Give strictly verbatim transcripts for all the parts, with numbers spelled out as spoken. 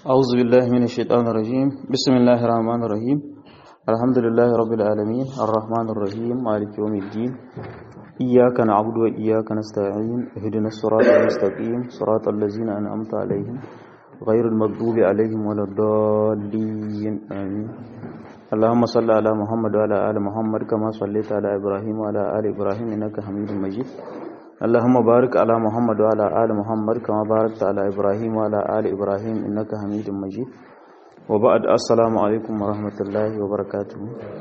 أعوذ بالله من الشيطان الرجيم بسم الله الرحمن الرحيم الحمد لله رب العالمين الرحمن الرحيم مالك يوم الدين إياك نعبد وإياك نستعين اهدنا الصراط المستقيم صراط الذين أنعمت عليهم غير المغضوب عليهم ولا الضالين آمين اللهم صل على محمد وعلى آل محمد كما صليت على إبراهيم وعلى آل إبراهيم إنك حميد مجيد اللهم بارك على محمد وعلى آل محمد كما باركت على إبراهيم وعلى آل إبراهيم إنك حميد مجيد وبعد السلام عليكم ورحمة الله وبركاته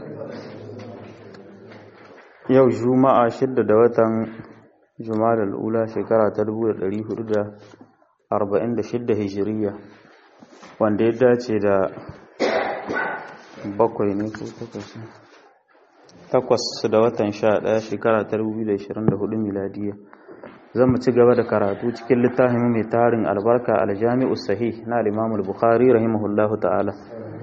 yau juma'a shidda da watan juma'a ula shekara ta dubu da ɗari hudu da arba'in da shidda hijiriya wanda ya dace da bakwai ne ko takwas takwas da watan sha ɗaya shekara ta dubu da ashirin da hudu miladiya zan mu ci gaba da karatu cikin littafin mai tarin albarka aljami'u sahih na al-imam al-bukhari rahimahullahu ta'ala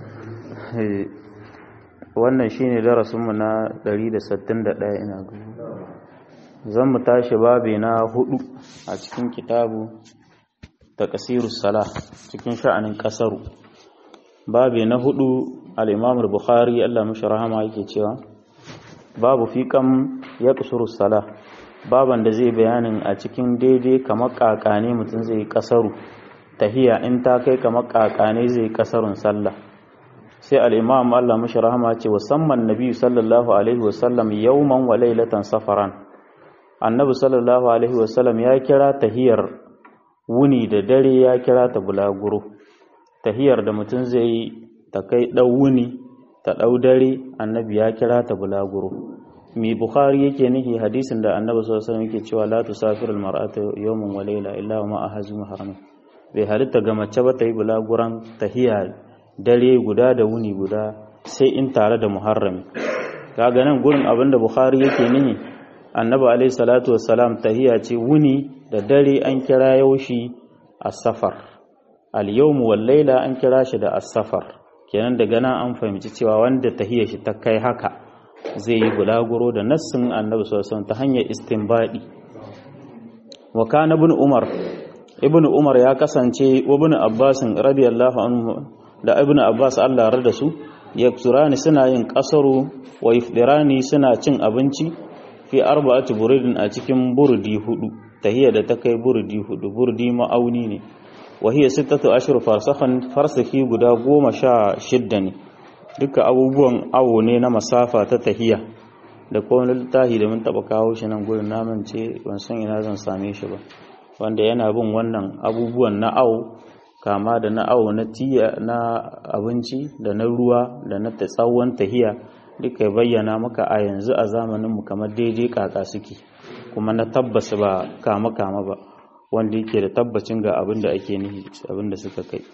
wannan shine darasin mu na ɗari da sittin da ɗaya ina ga zan mu tashi babi na hudu a cikin kitabu taqsirus salah cikin sha'anin kasaru babi na hudu al-imam al-bukhari Allah mishi rahama yake cewa babu fi kam ya kusuru sala baban da zai bayanin a cikin daidai kamar kakane mutum zai kasaru tahiya in ta kai kamar kakane zai kasarun sallah sai al-imam Allah mishi rahama ce wasamman nabi sallallahu alaihi wasallam yawman wa laylatan safaran annabi sallallahu alaihi wasallam ya kira tahiyar wuni da dare ya kira ta bulaguro tahiyar da mutum zai ta kai dau wuni ta ɗau dare annabi ya kira ta bulaguro mi bukhari yake nihi hadisin da annabi sallallahu alaihi wasallam yake cewa la tusafiru almar'atu yawman wa layla illa ma ahzu mahram bai halitta ga mace ba ta yi bulaguran tahiya dare guda da wuni guda sai in tare da muharrami kaga nan gurin abinda bukhari yake nihi annabi alaihi salatu wassalam tahiya ce wuni da dare an kira yaushi as-safar al-yawm wal layla an kira shi da as-safar kenan daga nan an fahimci cewa wanda tahiyar shi ta kai haka zai yi bulaguro da nassin annabi sallallahu alaihi wasallam ta hanyar istinbadi wa kana ibn umar ibn umar ya kasance ibn abbas radiyallahu anhu da ibn abbas Allah ya rada su yaksurani suna yin kasaru wa ifdirani suna cin abinci fi arba'ati buridin a cikin burdi hudu tahiyar da ta kai burdi hudu burdi ma'auni ne wahiyar sittatu ashir farsakhan farsaki guda goma sha shidda ne duka abubuwan awo ne na masafa ta tahiya da kowane littafi da mun taba kawo shi nan gurin naman ce ban san ina zan same shi ba wanda yana bin wannan abubuwan na awo kama da na awo na tiya na abinci da na ruwa da na tsawon tahiya duka ya bayyana maka a yanzu a zamanin mu kamar daidai kaka suke kuma na tabbas ba kama kama ba wanda yake da tabbacin ga abin da ake nihi abin da suka kai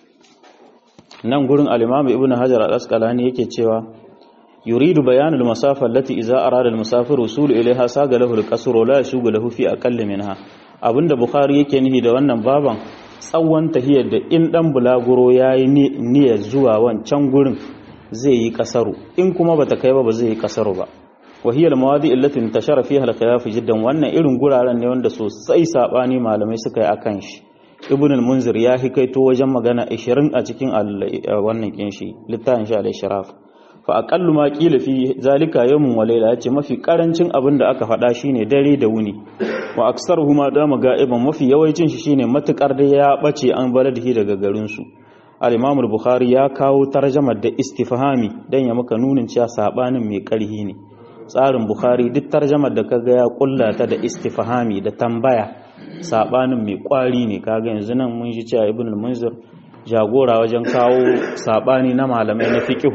nan gurin al-imam ibn hajar al-asqalani yake cewa yuridu bayan al-masafa allati idza arada al-musafir wusul ilayha saga lahu al-qasr la yashugu lahu fi aqall minha abinda bukhari yake nihi da wannan baban tsawon tahiyar da in dan bulaguro yayi niyyar zuwa wancan gurin zai yi kasaru in kuma bata kai ba ba zai yi kasaru ba وهي المواضيع التي انتشر فيها الخلاف جدا wannan irin guraren ne wanda sosai sabani malamai suka yi akan shi ibn al-munzir ya hikaito wajen magana ashirin a cikin wannan kinshi littafin shi al-ishraf fa aqallu ma qila fi zalika yawmun wa layla yace mafi karancin abin da aka faɗa shine dare da wuni wa aksaruhuma da maga'iban mafi yawancin shi shine matukar da ya bace an baladihi daga garin su al-imam al-bukhari ya kawo tarjumar da istifhami dan ya maka nunin cewa sabanin mai karhi ne tsarin bukhari duk tarjamar da kaga ya kullata da istifhami da tambaya sabanin mai kwari ne kaga yanzu nan mun ji cewa ibn al-munzir jagora wajen kawo sabani na malamai na fiqh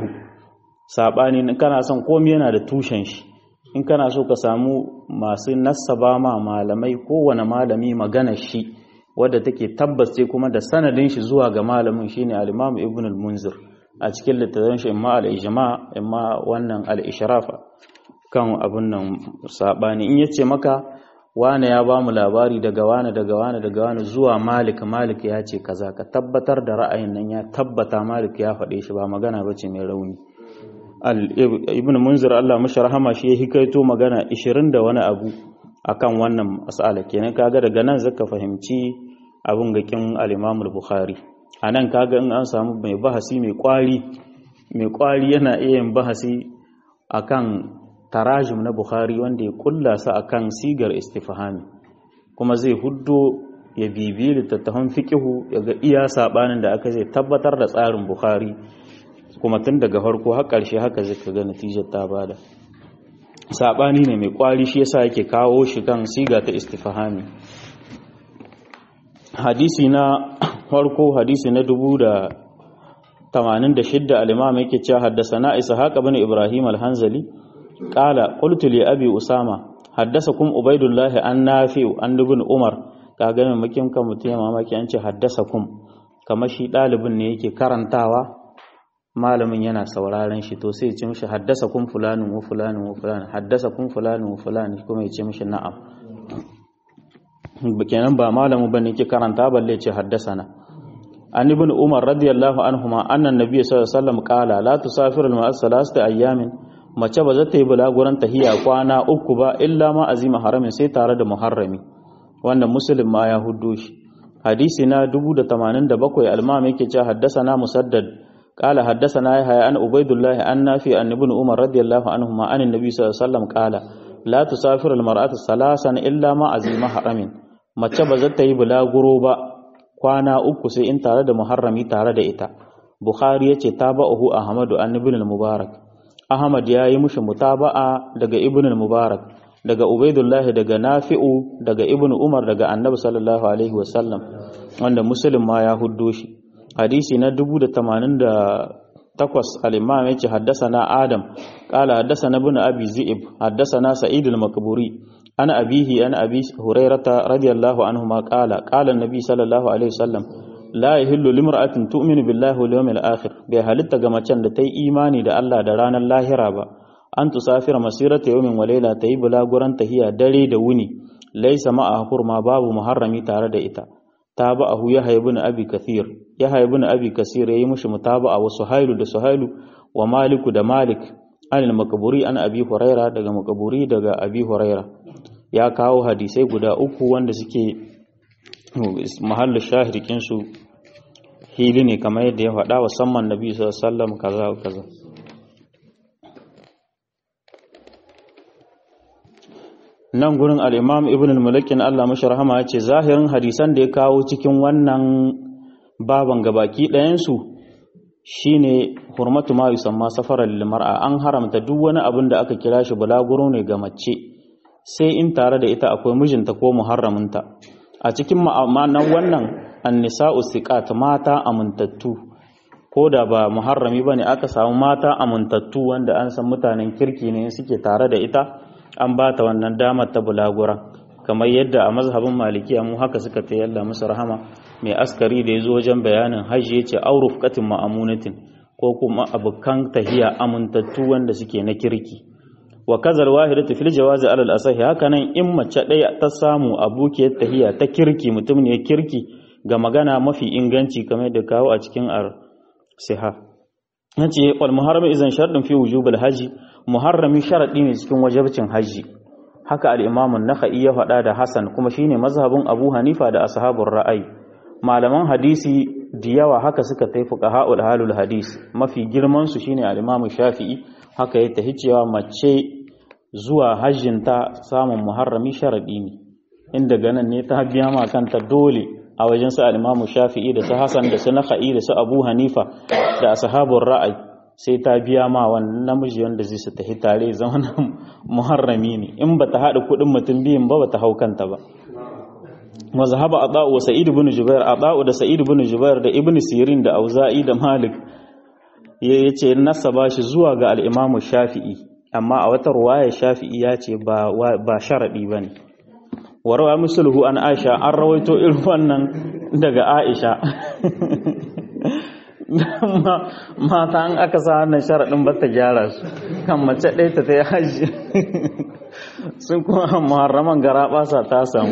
sabani kana son komai yana da tushen shi in kana so ka samu masu nasaba ma malamai kowane malami magana shi wadda take tabbace kuma da sanadin shi zuwa ga malamin shine al-imam ibn al-munzir a cikin littafin shi imma al-ijma imma wannan al-ishraf kan abin nan sabani in yace maka wane ya bamu labari daga wane daga wane daga wane zuwa malik malik ya ce kaza ka tabbatar da ra'ayin nan ya tabbata malik ya faɗe shi ba magana bace mai rauni al ibn munzir Allah mashi rahama shi ya hikaito magana ishirin da wani abu akan wannan mas'ala kenan kaga daga nan zaka fahimci abun gakin al-imam al-bukhari anan kaga in an samu mai bahasi mai kwari mai kwari yana iya yin bahasi akan tarajum na Bukhari wanda ya kulla sa akan sigar istifhami kuma zai huddo ya bibi littattafan fiqihu ya ga iya sabanin da aka zai tabbatar da tsarin Bukhari kuma tun daga farko har ƙarshe haka zai ga natijar ta bada sabani ne mai kwari shi yasa yake kawo shi kan siga ta istifhami. Hadisi na farko hadisi na dubu da tamanin da shidda al-imam yake cewa haddathana ishaq ibn ibrahim al-hanzali qala qultu li abi usama haddathakum ubaydullah an nafi'u an ibn umar kaga mai makin kan mutum mamaki an ce haddathakum kamar shi dalibin ne yake karantawa malamin yana sauraron shi to sai ya ce mishi haddathakum fulanun wa fulanun wa fulan haddathakum fulanun wa fulan kuma ya ce mishi na'am kenan ba malamu bane yake karanta balle ya ce haddasana. An ibn Umar radiyallahu anhuma annan nabiy sallallahu alaihi wasallam qala la tusafiru al-ma'as salasata ayyamin mace ba za ta yi bulaguran tahiya kwana uku ba illa ma azima haramin sai tare da muharrami wannan muslim ma ya huddo shi. Hadisi na dubu da tamanin da bakwai al-imam yake cewa haddasana musaddad qala haddasana yahya an ubaydullah an nafi an ibn Umar radiyallahu anhuma an nabiy sallallahu alaihi wasallam qala la tusafiru al-mar'atu salasan illa ma azima haramin mace ba za ta yi bulaguro ba kwana uku sai in tare da muharrami tare da ita. Bukhari yace tabahu Ahmadu an ibn al-Mubarak Ahmad yayi mushi mutaba'a daga ibn al-Mubarak daga Ubaydullah daga Nafi'u daga ibn Umar daga Annabi sallallahu alaihi wasallam wanda Muslim ma ya huddo shi. Hadisi na dubu da tamanin da takwas al-Imam yace haddathana Adam qala haddathana ibn Abi Zi'ib haddathana Sa'id al-Maqburi ana abihi ana abi hurairata radiyallahu anhuma qala qala an-nabi sallallahu alaihi wasallam la yahillu limra'atin tu'minu billahi wal yawmil akhir bai halitta ga macen da ta yi imani da Allah da ranar lahira ba an tusafira masirata yawmin wa layla tayi bulaguran tahiya dare da wuni laysa ma'a hurma babu muharrami tare da ita tabahu ya haybun abi kathir ya haybun abi kasir yayi mushi mutaba'a wa suhailu da suhailu wa maliku da malik anil makaburi an abi huraira daga makaburi daga abi huraira ya kawo hadisai guda uku wanda suke mahallin shahirikin su hili ne kamar yadda ya faɗa wa samman nabi sallallahu alaihi wasallam kaza kaza. Nan gurin al-imam ibn al-mulakin Allah mashi rahama ya ce zahirin hadisan da ya kawo cikin wannan baban gabaki ɗayan su shine hurmatu ma yusamma safaran lil mar'a an haramta duk wani abin da aka kira shi bulaguro ne ga mace sai in tare da ita akwai mijinta ko muharraminta. A cikin ma'amanan wannan annisa'u siqat mata amintattu ko da ba muharrami bane aka samu mata amintattu wanda an san mutanen kirki ne suke tare da ita an bata wannan damar ta bulagura kamar yadda a mazhabin malikiya mu haka suka ta yalla musu rahama mai askari da yazo wajen bayanin hajji yace auruf qatin ma'amunatin ko kuma abukan tahiya amintattu wanda suke na kirki. Wa kazal wahidatu fil jawazi alal asahi hakanan in mace ɗaya ta samu abukiyar tahiya ta kirki mutum ne kirki ga magana mafi inganci kamar da kawo a cikin ar-siha nace wal muharram idan sharadin fi wujubul haji muharrami sharadi ne cikin wajibcin haji haka al-imam an-nakhai ya faɗa da Hasan kuma shine mazhabin Abu Hanifa da ashabur ra'ayi. Malaman hadisi da yawa haka suka tai fuqaha'ul halul hadis mafi girman su shine al-imam Shafi'i haka ya tahi cewa mace zuwa hajjinta samun muharrami sharadi ne inda ganin ne ta biya ma kanta dole a wajen su al-imam Shafi'i da su Hasan da su Nakhai da su Abu Hanifa da ashabur ra'ayi sai ta biya ma wannan namiji wanda zai su tahi tare zaman muharrami ne in bata hada kudin mutum biyin ba bata haukanta ba. Mazhaba Ata'u wa Sa'id ibn Jubair Ata'u da Sa'id ibn Jubair da Ibn Sirin da Auza'i da Malik yace nasaba shi zuwa ga al-Imam Shafi'i amma a wata ruwaya Shafi'i yace ba ba sharadi bane. Warawa musluhu an Aisha an rawaito irin wannan daga Aisha mata an aka sa wannan sharadin ba ta gyara su kan mace ɗaya ta tayi haji sun kuma muharraman garabasa ta samu.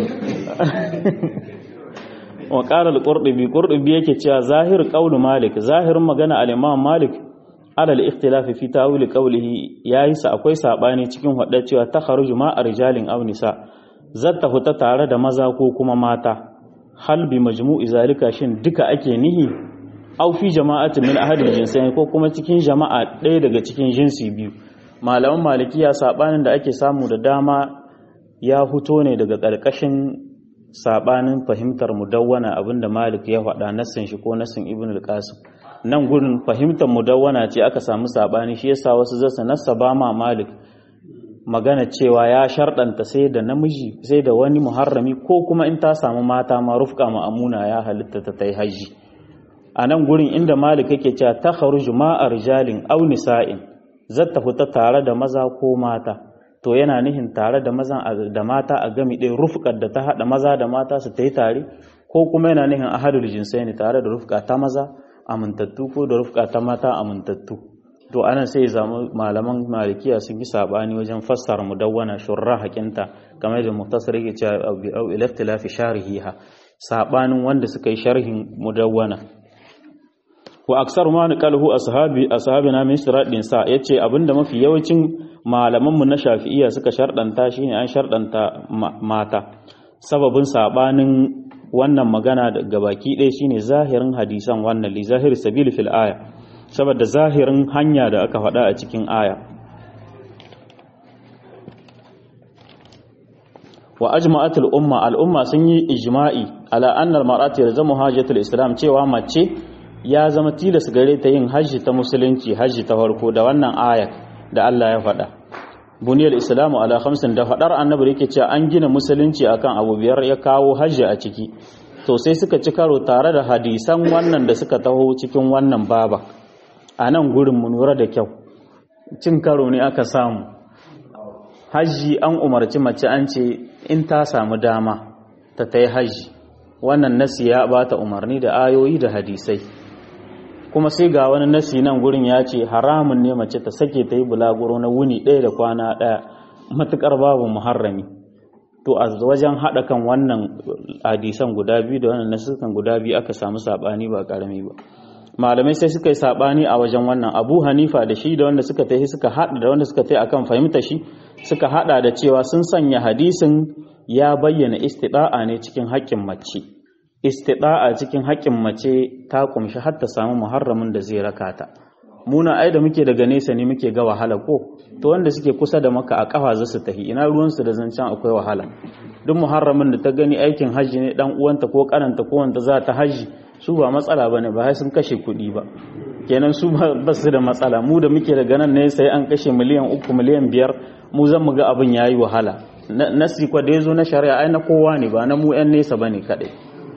Wa qala al-Qurtubi Qurtubi yake cewa zahir qaulu Malik zahirin magana al-Imam Malik ala al-ikhtilaf fi ta'wil qawlihi yayi sa akwai sabani cikin wadda cewa takharuju ma arjalin aw nisa zata huta tare da maza ko kuma mata hal bi majmu'i zalika shin duka ake nihi aw fi jama'atin min ahadil jinsayn ko kuma cikin jama'a ɗaya daga cikin jinsi biyu. Malaman malikiya sabanin da ake samu da dama ya fito ne daga ƙarƙashin sabanin fahimtar mudawwana abinda Malik ya faɗa nassin shi ko nassin Ibn al-Qasim. Nan gurin fahimtar mudawwana ce aka samu sabani, shi yasa wasu zasu nasaba ma Malik magana cewa ya sharɗanta sai da namiji sai da wani muharrami ko kuma in ta samu mata ma rufqa ma'amuna ya halitta ta tai haji. A nan gurin inda Malik yake cewa ta kharuju ma'a rijalin aw nisa'in, zata fita tare da maza ko mata, to yana nihin tare da mazan da mata a gami ɗaya rufqar da ta hada maza da mata su tai tare, ko kuma yana nihin ahadul jinsaini tare da rufqa ta maza amintattu ko da rufqa ta mata amintattu. To anan sai zamu malaman malikiya sun yi sabani wajen fassara mudawwana shurra hakinta kamar da muhtasar yake cewa au ila ikhtilafi sharihiha, sabanin wanda suka yi sharhin mudawwana. Wa aksar ma naqalahu ashabi ashabina min shiradin sa, yace abinda mafi yawancin malaman mu na Shafi'iyya suka shardanta shine an shardanta mata. Sababin sabanin wannan magana daga baki ɗaya shine zahirin hadisan wannan li zahir sabil fil aya, saboda zahirin hanya da aka faɗa a cikin aya. Wa ajma'atul umma, al'umma sun yi ijma'i ala annal mar'ati yalzamu hajjatul islam, cewa mace ya zama tilas gare ta yin hajji ta musulunci, hajji ta farko da wannan ayat da Allah ya faɗa. Buniyal islamu ala khamsin, da faɗar annabi yake cewa an gina musulunci akan abu biyar, ya kawo hajji a ciki. To sai suka ci karo tare da hadisan wannan da suka taho cikin wannan baba. A nan gurin mu lura da kyau, cin karo ne aka samu. Hajji an umarci mace, an ce in ta samu dama ta ta yi hajji, wannan nasi ya ba ta umarni da ayoyi da hadisai. Kuma sai ga wani nasi nan gurin ya ce haramun ne mace ta sake ta yi bulaguro na wuni ɗaya da kwana ɗaya matuƙar babu muharrami. To a wajen haɗa kan wannan hadisan guda biyu da wannan nasikan guda biyu aka samu saɓani ba ƙarami ba. Malamai sai suka yi saɓani a wajen wannan. Abu Hanifa da shi da wanda suka tafi suka haɗa da wanda suka tafi akan fahimta shi suka haɗa da cewa sun sanya hadisin ya bayyana istida'a ne cikin haƙƙin mace. Istida'a cikin haƙƙin mace ta kumshi har ta samu muharramin da zai raka ta. Muna ai da muke daga nesa ne muke ga wahala ko, to wanda suke kusa da maka a kafa za su tafi, ina ruwansu da zancen akwai wahala. Duk muharramin da ta gani aikin hajji ne, dan uwanta ko karanta ko wanda za ta hajji, su ba matsala bane, ba sai sun kashe kuɗi ba. Kenan su ba su da matsala. Mu da muke daga nan ne sai an kashe miliyan uku miliyan biyar, mu zan mu ga abin yayi wahala. Nasi kwa da yazo na shari'a ai na kowa ne, ba na mu yan nesa bane kadai.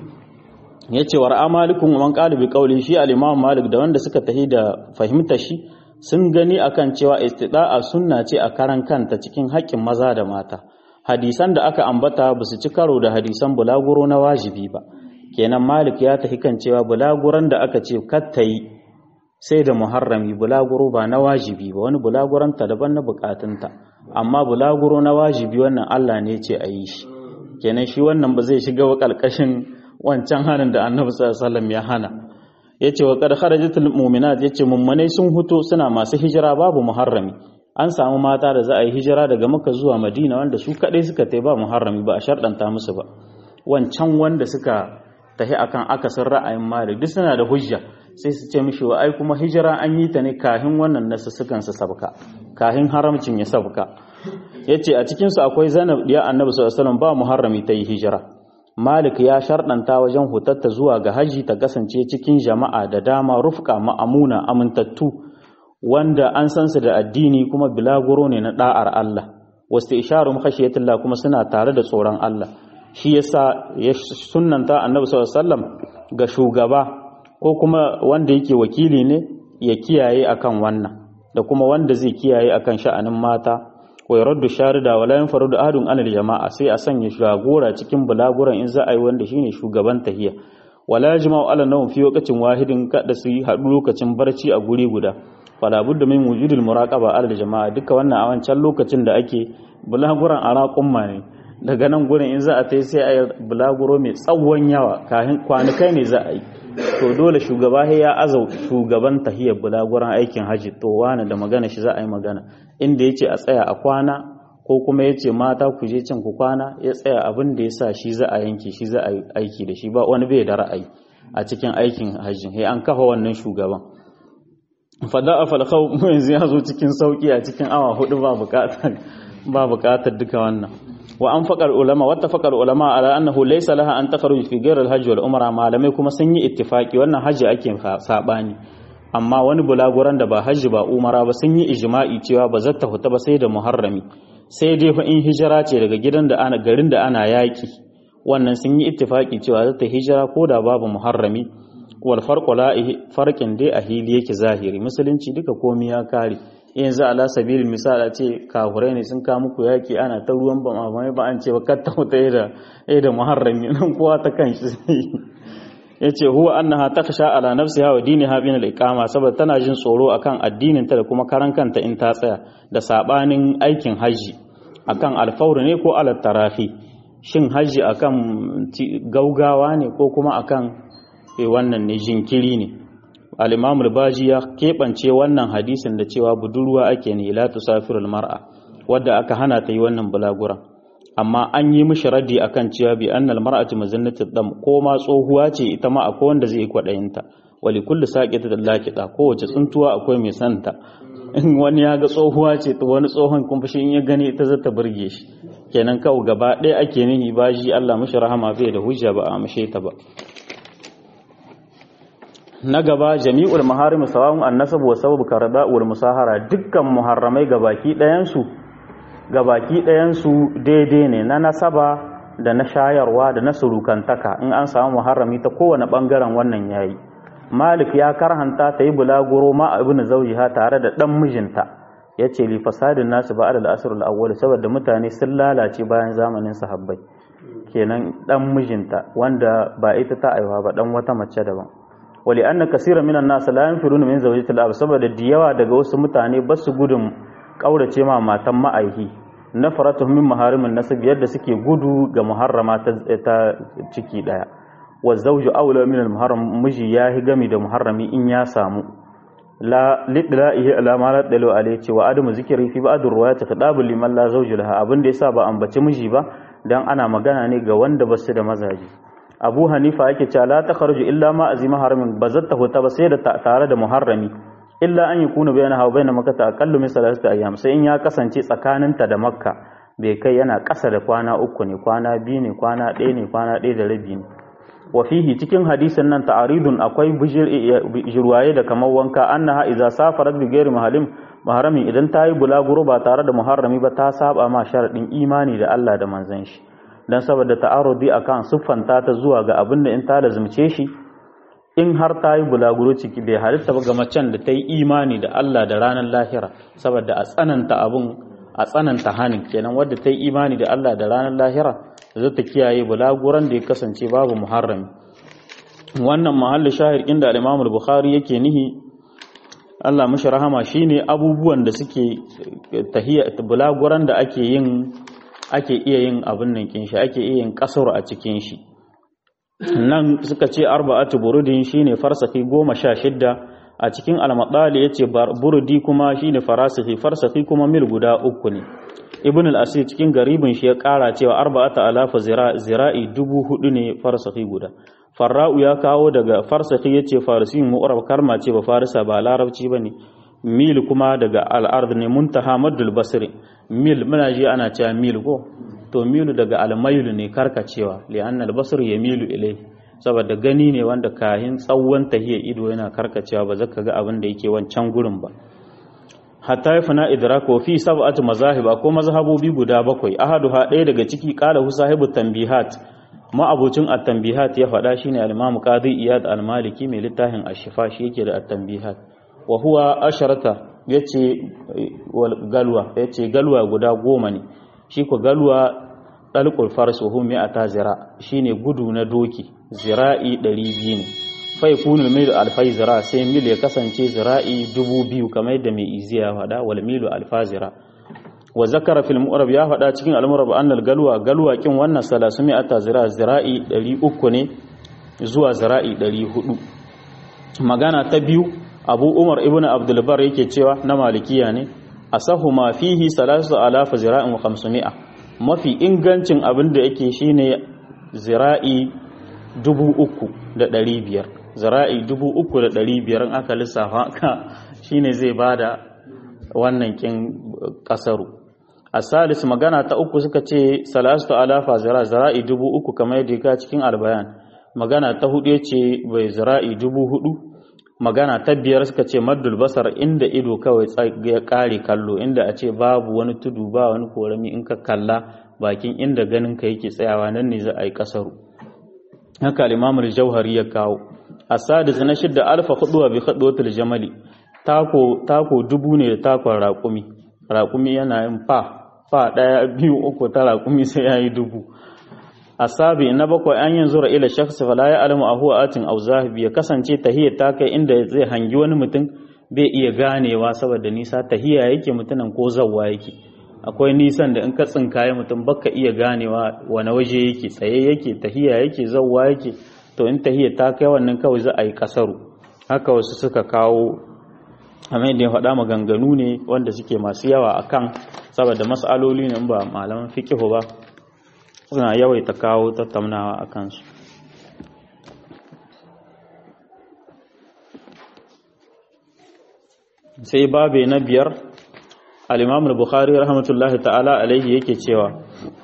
Yace war amalikun man qala bi qawli, shi al-imam Malik da wanda suka tahi da fahimta shi sun gani akan cewa istida'a sunna ce a karan kanta cikin haƙƙin maza da mata. Hadisan da aka ambata ba su ci karo da hadisan bulaguro na wajibi ba. Kenan Malik ya tafi kan cewa bulaguran da aka ce katta yi sai da muharrami, bulaguro ba na wajibi ba, wani bulaguran ta daban na bukatunta, amma bulaguro na wajibi wannan Allah ne ce a yi shi. Kenan shi wannan ba zai shiga wa kalkashin wancan hanin da Annabi sallallahu alaihi wasallam ya hana. Yace wa qad kharajatul mu'minat, yace mummunai sun huto suna masu hijira babu muharrami. An samu mata da za a yi hijira daga Makka zuwa Madina wanda su kadai suka tai ba muharrami, ba a sharɗanta musu ba. Wancan wanda suka tahi akan akasin ra'ayin Malik duk suna da hujja, sai su ce mishi wa ai kuma hijira an yi ta ne kahin wannan nasussukan su sabka, kahin haramcin ya sabka. Yace a cikin su akwai Zainab diya Annabi sallallahu alaihi wasallam ba muharrami ta yi hijira. Malik ya sharɗanta wajen hutatta zuwa ga haji ta kasance cikin jama'a da dama, rufqa ma'amuna amintattu wanda an san su da addini kuma bilaguro ne na da'ar Allah, wasu isharum khashiyatullah kuma suna tare da tsoron Allah. Shi yasa ya sunnanta Annabi sallallahu alaihi wasallam ga shugaba ko kuma wanda yake wakili ne ya kiyaye akan wannan, da kuma wanda zai kiyaye akan sha'anin mata. Wa yaraddu sharida wala yanfarudu ahadun anil jama'a, sai a sanya jagora cikin bulaguran in za a yi wanda shine shugaban tahiyya. Wala yajma'u ala nawm fi waqtin wahidin, kada su yi haɗu lokacin barci a guri guda. Fala budda min wujudil muraqaba ala jama'a, duka wannan a wancan lokacin da ake bulaguran araqumma ne. Daga nan gurin in za a tai sai a yi bulaguro mai tsawon yawa, kahin kwanukai ne za a yi. To dole shugaba ya azau shugaban tahiyyar bulaguran aikin haji, to wani da magana shi za a yi magana. Inda yace a tsaya a kwana ko kuma ya ce mata ku je can ku kwana ya tsaya abin da ya sa shi za a yanke shi za a yi aiki da shi ba wani bai da ra'ayi a cikin aikin hajjin sai an kafa wannan shugaban fada a falkau yanzu ya zo cikin sauki a cikin awa hudu ba bukatar ba bukatar duka wannan wa an faqal ulama wa tafaqal ulama ala annahu laysa laha an takhruj fi ghayr al-hajj wal umra malamai kuma sun yi ittifaki wannan hajji ake sabani amma wani bulaguran da ba hajji ba umara ba sun yi ijma'i cewa ba zata huta ba sai da muharrami sai dai fa in hijira ce daga gidan da ana garin da ana yaki wannan sun yi ittifaki cewa zata hijira ko da babu muharrami wal farqu la farqin dai a hili yake zahiri musulunci duka komai ya kare yanzu ala sabilin misala ce kafurai ne sun kawo muku yaki ana ta ruwan ba mamai ba an ce ba katta huta da da muharrami nan kowa ta kanshi sai yace huwa annaha takhsha ala nafsiha wa diniha bin al-iqama saboda tana jin tsoro akan addinin ta da kuma karan kanta in ta tsaya da sabanin aikin haji akan alfawr ne ko ala tarafi shin haji akan gaugawa ne ko kuma akan wannan ne jinkiri ne al-imam al-baji ya kebance wannan hadisin da cewa budurwa ake ne la tusafirul mar'a wadda aka hana ta yi wannan bulagura amma an yi mishi raddi akan cewa bi annal mar'atu mazannatu dam ko ma tsohuwa ce ita ma akwai wanda zai kwadayinta wali kullu saqita laqita kowace tsuntuwa akwai mai santa in wani ya ga tsohuwa ce to wani tsohon kuma shi in ya gani ita za ta burge shi kenan kawai gaba ɗaya ake nihi baji Allah mishi rahama bai da hujja ba a mishe ta ba na gaba jami'ul maharim sawa'un an-nasab wa sabab karada wal musahara dukkan muharramai gabaki ɗayan su gabaki ɗayansu daidai ne na nasaba da na shayarwa da na surukantaka in an samu muharrami ta kowane ɓangaren wannan yayi malik ya karhanta ta yi bulaguro ma ibnu zawjiha tare da ɗan mijinta yace li fasadin nasu ba adal asr al awwal saboda mutane sun lalace bayan zamanin sahabbai kenan ɗan mijinta wanda ba ita ta aiwa ba ɗan wata mace daban wali anna kaseera minan nas la yanfiruna min zawjati al ab saboda diyawa daga wasu mutane ba su gudun kaurace ma matan ma'aihi na faratuhum min maharimin nasab yadda suke gudu ga muharrama ta ciki daya wa zawju aula min al muharram miji yahi gami da muharrami in ya samu la lidla'ihi ala ma la dalu alayhi wa adamu zikri fi ba'd ruwayat khidabul liman la zawju laha abin da yasa ba ambaci miji ba dan ana magana ne ga wanda basu da mazaji abu hanifa yake cewa la takhruju illa ma azima haramin bazatta huta ba sai da tare da muharrami illa an yakuna bainaha wa bain makkah aqallu min salasati ayyam sai in ya kasance tsakaninta da makka bai kai yana ƙasa da kwana uku ne kwana biyu ne kwana ɗaya ne kwana ɗaya da rabi ne wa fihi cikin hadisin nan ta'aridun akwai bijirwaye da kamar wanka annaha idza safarat bi ghairi mahalim maharamin idan ta yi bulaguro ba tare da muharrami ba ta saba ma sharadin imani da Allah da manzon shi dan saboda ta'arudi akan siffanta ta zuwa ga abin da in ta lazumce shi in har ta yi bulaguro ciki bai halitta ba ga macen da ta yi imani da Allah da ranar lahira saboda a tsananta abun a tsananta hanin kenan wadda ta yi imani da Allah da ranar lahira zai ta kiyaye bulaguran da ya kasance babu muharrami wannan mahallin shahir inda al-Imam al-Bukhari yake nihi Allah mishi rahama shine abubuwan da suke tahiyya bulaguran da ake yin ake iya yin abin nan kin shi ake iya yin kasar a cikin shi nan suka ce arba'atu burudin shine farsafi goma sha shidda a cikin al-madali yace burudi kuma shine farasifi farsafi kuma mil guda uku ne ibn al-asir cikin garibin shi ya kara cewa arba'ata alafa zira'i dubu hudu ne farsafi guda farra'u ya kawo daga farsafi yace farisin mu'arab karma ce ba farisa ba larabci bane mil kuma daga al-ard ne muntaha maddul basri mil muna ji ana cewa mil ko to milu daga almailu ne karkacewa li'anna al-basr yamilu ilai saboda gani ne wanda kahin tsawon tahiyya ido yana karkacewa ba zaka ga abin da yake wancan gurin ba hatta yafna idraku fi sab'ati mazahib ko mazhabobi guda bakwai ahaduha ɗaya daga ciki qala hu sahibu tanbihat ma abucin at-tanbihat ya faɗa shine al-imam qadi iyad al-maliki mai littafin ash-shifa shi yake da at-tanbihat wa huwa asharata yace wal galwa yace galwa guda goma ne shi ko galwa dalqul fars wa hum mi'ata zira shine gudu na doki zira'i ɗari biyu ne fa yakunu mil alfai zira sai mil ya kasance zira'i dubu biyu kamar yadda mai iziya fada wal milu alfa zira wa zakara fil mu'rab ya fada cikin al-mu'rab annal galwa galwa kin wannan salasu mi'ata zira zira'i ɗari uku ne zuwa zira'i ɗari hudu magana ta biyu abu umar ibnu abdul bar yake cewa na malikiya ne asahu ma fihi salasu alaf zira'in wa khamsumi'a mafi ingancin abin da yake shine zira'i dubu uku da ɗari biyar zira'i dubu uku da ɗari biyar in aka lissafa ka shine zai bada wannan kin kasaru. asalis magana ta uku suka ce salasu alafa zira zira'i dubu uku kamar yadda ka cikin albayan. magana ta hudu ce bai zira'i dubu hudu. magana ta biyar suka ce maddul basar inda ido kawai ya kare kallo, inda a ce babu wani tudu ba wani korami in ka kalla bakin inda ganin ka yake tsayawa nan ne za a yi kasaru. haka al-imam al-jauhari ya kawo. asadis na shidda alfa khudwa bi khudwatil jamali tako tako dubu ne da takon raƙumi raƙumi yana yin fa fa daya biyu uku ta raƙumi sai yayi dubu. asabi na bakwai an yanzu ra ila shakhs fala ya alamu ahu atin aw zahibi ya kasance tahiyya ta kai inda zai hangi wani mutum bai iya ganewa saboda nisa tahiyya yake mutunan ko zawwa yake. akwai nisan da in ka tsinkaye mutum baka iya ganewa wani waje yake tsaye yake tahiyya yake zawwa yake, to in tahiyya ta kai wannan kawai za a yi kasaru. haka wasu suka kawo amma da ya faɗa maganganu ne wanda suke masu yawa akan saboda mas'aloli ne ba malaman fiqh ba suna yawaita kawo tattaunawa a kansu. sai babe na biyar al-imam al-bukhari rahmatullahi ta'ala alaihi yake cewa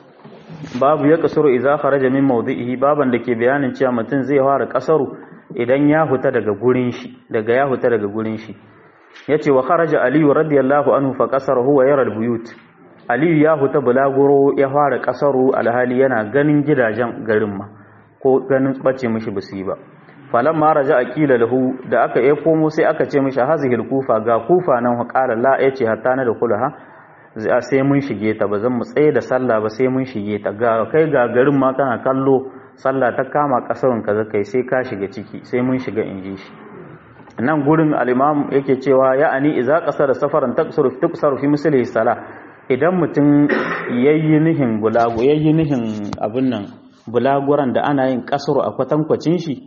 babu ya kasuru idza kharaja min mawdi'ihi, baban da ke bayanin cewa mutum zai fara kasaru idan ya huta daga gurin shi daga ya huta daga gurin shi. yace wa kharaja ali radiyallahu anhu fa kasara huwa yara al-buyut. Aliyu ya huta bulaguro ya fara kasaru alhali yana ganin gidajen garin ma ko ganin bace mishi bisi ba. falan ma raja aqila lahu da aka yi komo sai aka ce mishi hazihil kufa ga kufa nan qala la yace hatta na da kulaha sai mun shige ta ba zan mu tsaye da sallah ba sai mun shige ta ga kai ga garin ma kana kallo sallah ta kama kasarun kaza kai sai ka shiga ciki sai mun shiga inji shi. nan gurin al-imam yake cewa ya'ani idza qasara safaran taqsuru tuqsaru fi mislihi salah, idan mutum yayi nihin bulagu yayi nihin abin nan bulaguran da ana yin kasuru a kwatankwacin shi,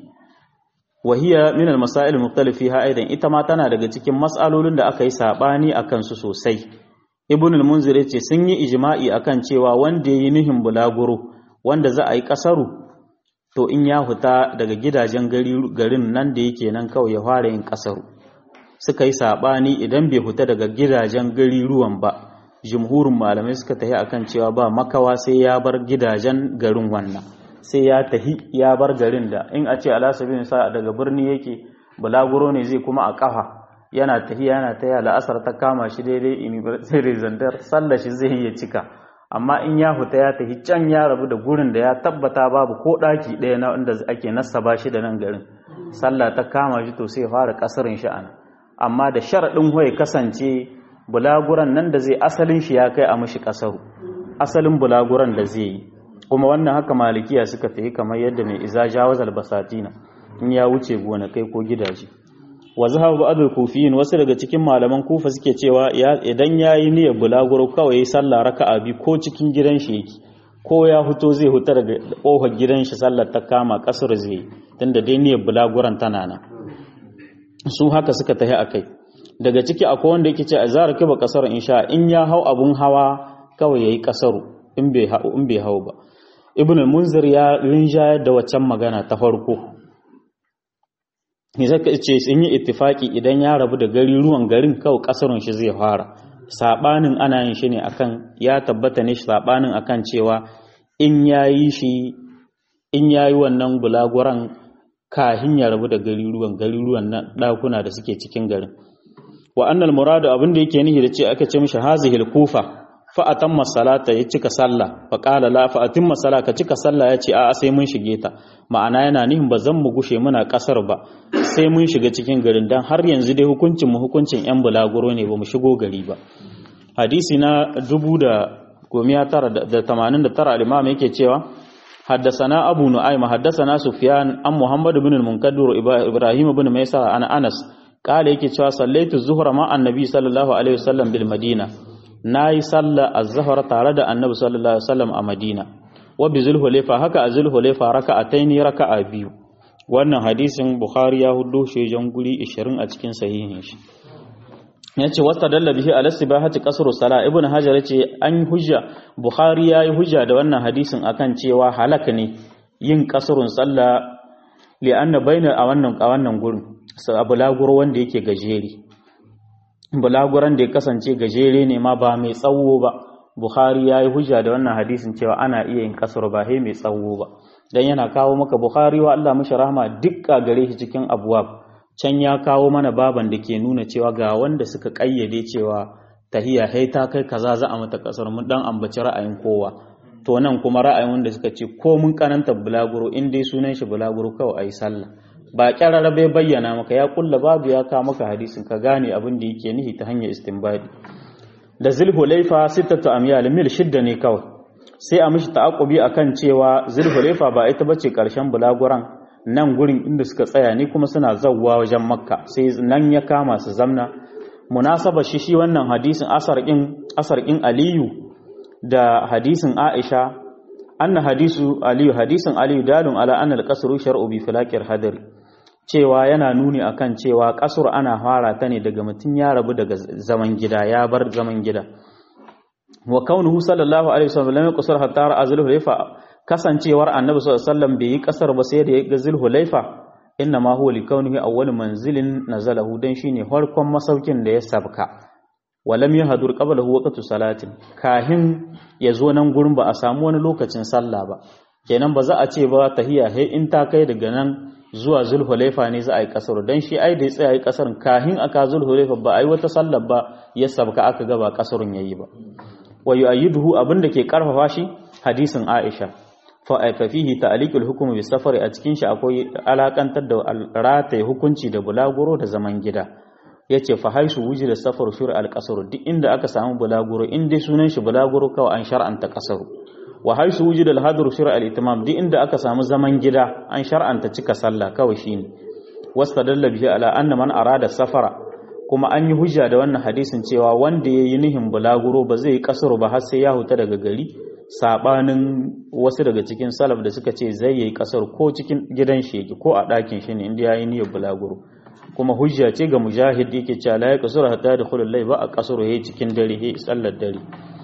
wahiya min al-masail mukhtalifiha aidan ita ma tana daga cikin mas'alolin da aka yi sabani akan su sosai. ibn al-munzir yace sun yi ijma'i akan cewa wanda yayi nihin bulaguro wanda za a yi kasaru to in ya huta daga gidajen garin nan da yake nan kawai ya fara yin kasaru. suka yi sabani idan bai huta daga gidajen gari ruwan ba, jumhurin malamai suka tahi akan cewa ba makawa sai ya bar gidajen garin wannan, sai ya tahi ya bar garin da in a ce alasabin sa daga birni yake bulaguro ne zai kuma a kafa yana tahi yana taya la'asar ta kama shi daidai in zandar sallar shi zai iya cika. amma in ya huta ya tahi can ya rabu da gurin da ya tabbata babu ko daki ɗaya na inda ake nasaba shi da nan garin, sallah ta kama shi to sai ya fara kasarin shi ana, amma da sharadin hoye kasance bulaguran nan da zai asalin shi ya kai a mashi kasaru, asalin bulaguran da zai yi. kuma wannan haka malikiya suka tafi kamar yadda mai iza jawazal basatina in ya wuce gonakai ko gidaje. wa zahabu ba'dul kufiyin, wasu daga cikin malaman kufa suke cewa idan yayi niyyar bulaguro kawai sallah raka'a bi ko cikin gidan shi yake ko ya huto zai huta daga kofar gidan shi sallar ta kama kasar zai, tunda dai niyyar bulaguran tana nan. su haka suka tafi akai. daga ciki akwai wanda yake ce a zara kiba kasar insha in ya hau abun hawa kawai yayi kasaru in bai hau in bai hau ba. ibn al-munzir ya rinjayar da waccan magana ta farko, ne zaka ce sun yi ittifaki idan ya rabu da gari ruwan garin kawai kasarun shi zai fara. sabanin ana yin shi ne akan ya tabbata ne sabanin akan cewa in yayi shi in yayi wannan bulaguran kahin ya rabu da gari ruwan gari ruwan na dakuna da suke cikin garin. wa annal muradu abin da yake nihi da ce aka ce mishi hazihil kufa fa atamma salata ya cika sallah fa qala la fa atimma salata ka cika sallah ya ce a sai mun shige ta, ma'ana yana nihin ba zan mu gushe muna kasar ba sai mun shiga cikin garin, dan har yanzu dai hukuncin mu hukuncin yan bulaguro ne ba mu shigo gari ba. hadisi na dubu da gomiya tara da tamanin da tara al-imam yake cewa حدثنا أبو نعيم حدثنا سفيان عن محمد بن المنكدر إبراهيم بن ميسر عن أنس قال yake cewa sallaitu zuhra ma annabi sallallahu alaihi wasallam bil madina, nayi salla az-zuhr tare da annabi sallallahu alaihi wasallam a madina. wa bi zulhulayfa haka a zulhulayfa raka'ataini raka'a biyu. wannan hadisin bukhari ya hudo shi jan guri ishirin a cikin sahihin shi. yace wastadalla bihi ala sibahati qasru sala ibn hajar yace an hujja bukhari yayi hujja da wannan hadisin akan cewa halaka ne yin qasrun sallah li anna baina a wannan a wannan gurin bulaguro wanda yake gajeri bulaguran da ya kasance gajere ne ma ba mai tsawo ba bukhari yayi hujja da wannan hadisin cewa ana iya yin qasr ba he mai tsawo ba dan yana kawo maka bukhari wa Allah mishi rahma dukka gare shi cikin abwab can ya kawo mana baban da ke nuna cewa ga wanda suka kayyade cewa tahiya hai ta kai kaza za a mata kasar mun dan ambaci ra'ayin kowa to nan kuma ra'ayin wanda suka ce ko mun karanta bulaguro in dai sunan shi bulaguro kawai ayi sallah ba kyarara bai bayyana maka ya kulla babu ya kawo maka hadisin ka gane abin da yake nihi ta hanyar istinbadi da zulhulaifa sittatu amyal mil shidda ne kawai sai a mishi ta'aqubi akan cewa zulhulaifa ba ita bace karshen bulaguran nan gurin inda suka tsaya ne kuma suna zawwa wajen makka sai nan ya kama su zamna munasaba shi shi wannan hadisin asar in asar in aliyu da hadisin aisha anna hadisu aliyu hadisin aliyu dalun ala anna al-qasru shar'u bi filaqir hadr cewa yana nuni akan cewa qasr ana fara ta ne daga mutun ya rabu daga zaman gida ya bar zaman gida wa kaunuhu sallallahu alaihi wasallam lam yaqsur hatta azlu haifa kasancewar annabi sallallahu alaihi wasallam bai yi kasar ba sai da ya ga zulhulaifa inna ma huwa likawnihi awwal manzilin nazalahu dan shine farkon masaukin da ya sabka walam yahdur qablahu waqtu salatin kahin yazo nan gurin ba a samu wani lokacin sallah ba kenan ba za a ce ba tahiya he in ta kai daga nan zuwa zulhulaifa ne za a yi kasar dan shi ai da ya tsaya yi kasar kahin aka zulhulaifa ba ai wata sallar ba ya sabka aka ga ba kasarun yayi ba wa yu'ayyiduhu abinda ke karfafa shi hadisin Aisha fafihi ta'liqul hukm bi safari a cikin shi akwai alakantar da rataye hukunci da bulaguro da zaman gida yace fa haisu wujida safar shur al-qasr duk inda aka samu bulaguro in dai sunan shi bulaguro kawai an shar'anta qasaru wa haisu wujida al-hadru shur al-itimam duk inda aka samu zaman gida an shar'anta cika sallah kawai shine wastadalla bihi ala anna man arada safara kuma an yi hujja da wannan hadisin cewa wanda yayi nihin bulaguro ba zai yi qasaru ba har sai ya huta daga gari sabanin wasu daga cikin salaf da suka ce zai yi kasar ko cikin gidan shi yake ko a ɗakin shi ne inda yayi niyyar bulaguro kuma hujja ce ga mujahid yake cewa la yaqsur hatta yadkhul al-layl ba a kasar yayi cikin dare yayi sallar dare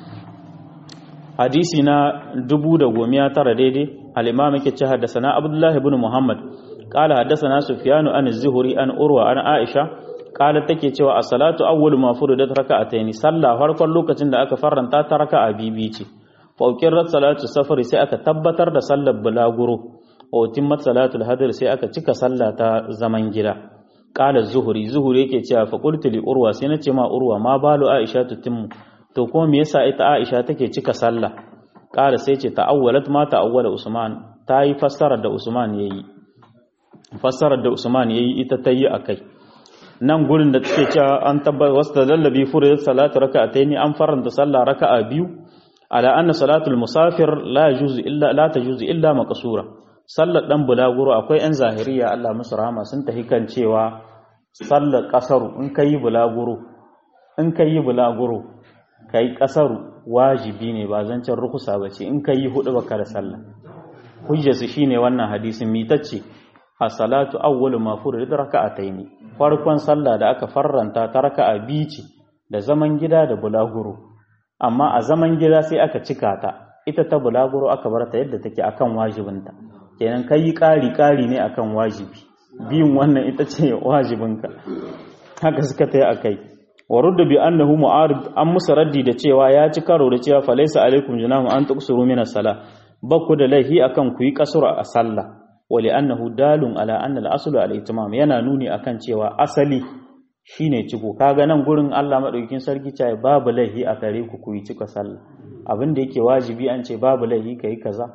hadisi na dubu da gomiya tara daidai al-imam yake cewa haddathana abdullah ibn muhammad qala haddathana sufyan an az-zuhri an urwa an aisha qala take cewa as-salatu awwalu ma furidat raka'atayn sallah farkon lokacin da aka farranta ta raka'a bibi ce fauƙirar salatu safari sai aka tabbatar da sallar bulaguro otimmat salatul hadir sai aka cika sallah ta zaman gida qala zuhuri zuhuri yake cewa fa qultu li urwa sai nace ma urwa ma balu aisha tutimmu to kuma me yasa ita aisha take cika sallah qala sai ce ta'awwalat ma ta'awwala usman tayi fassarar da usman yayi fassarar da usman yayi ita tayi akai nan gurin da take cewa an tabbata wastadalla bi furidat salatu raka'atayn an faranta sallah raka'a biyu ala anna salatul musafir la yajuzu illa la tajuzu illa maqsura sallar dan bulaguro akwai yan zahiriya Allah musu rahama sun tahi kan cewa sallar kasaru in kai bulaguro in kai bulaguro kai kasaru wajibi ne ba zancen rukusa bace in kai hudu baka da sallah hujjarsu shine wannan hadisin mitacce as-salatu awwalu ma furid raka'atayn farkon sallah da aka farranta ta raka'a biyu ce da zaman gida da bulaguro amma a zaman gida sai aka cika ta ita ta bulaguro aka bar ta yadda take akan wajibinta kenan kai ƙari ƙari ne akan wajibi biyun wannan ita ce wajibinka haka suka tayi akai warudda bi annahu mu'arid an musa raddi da cewa ya ci karo da cewa falaysa alaikum junahu an tuqsuru min as-salah bakku da laihi akan ku yi kasura a sallah wali annahu dalun ala anna al-aslu al-ihtimam yana nuni akan cewa asali shine ciko kaga nan gurin Allah madaukakin sarki cewa babu laihi a kare ku ku yi cika sallah abin da yake wajibi an ce babu laihi kai kaza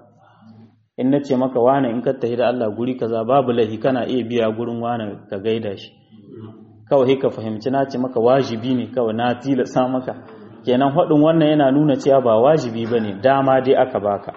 in nace maka wani in ka tafi da Allah guri kaza babu laihi kana iya biya gurin wani ka gaida shi kawai ka fahimci na ce maka wajibi ne kawai na tilasa maka kenan hadin wannan yana nuna cewa ba wajibi bane dama dai aka baka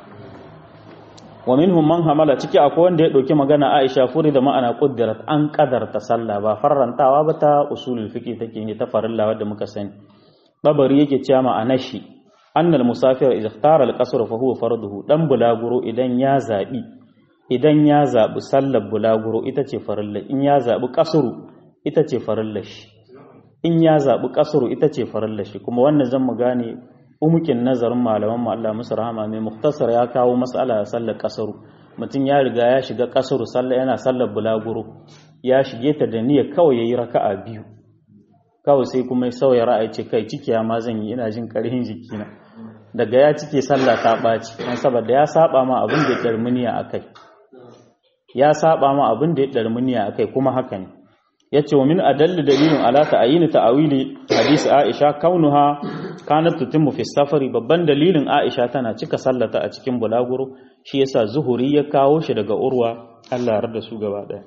wa minhum man hamala ciki akwai wanda ya dauki magana Aisha furi da ma'ana quddirat an qadarta sallah ba farrantawa ba ta usulul fiqh take ne ta farilla wadda muka sani babari yake cewa ma'anar shi annal musafir idza ikhtara al-qasr fa huwa farduhu dan bulaguro idan ya zabi idan ya zabi sallar bulaguro ita ce farilla in ya zabi qasru ita ce farillar shi in ya zabi kasuru ita ce farilla shi kuma wannan zan mu gane umukin nazarin malaman mu Allah musu rahama mai muktasar ya kawo mas'ala sallar kasuru mutum ya riga ya shiga kasuru sallah yana sallar bulaguro ya shige ta da niyyar kawai yayi raka'a biyu kawai sai kuma ya sauya ra'ayi ce kai cikiya ma zan yi ina jin karhin jikina daga ya cike sallah ta baci dan saboda ya saba ma abin da ya darmuniya akai ya saba ma abin da ya darmuniya akai kuma haka ne yace wa min adalli dalilin ala ta'yin ta'awili hadisi Aisha kaunuha kanat tutimmu fi safari babban dalilin Aisha tana cika sallata a cikin bulaguro shi yasa Zuhuri ya kawo shi daga Urwa Allah ya yarda su gaba daya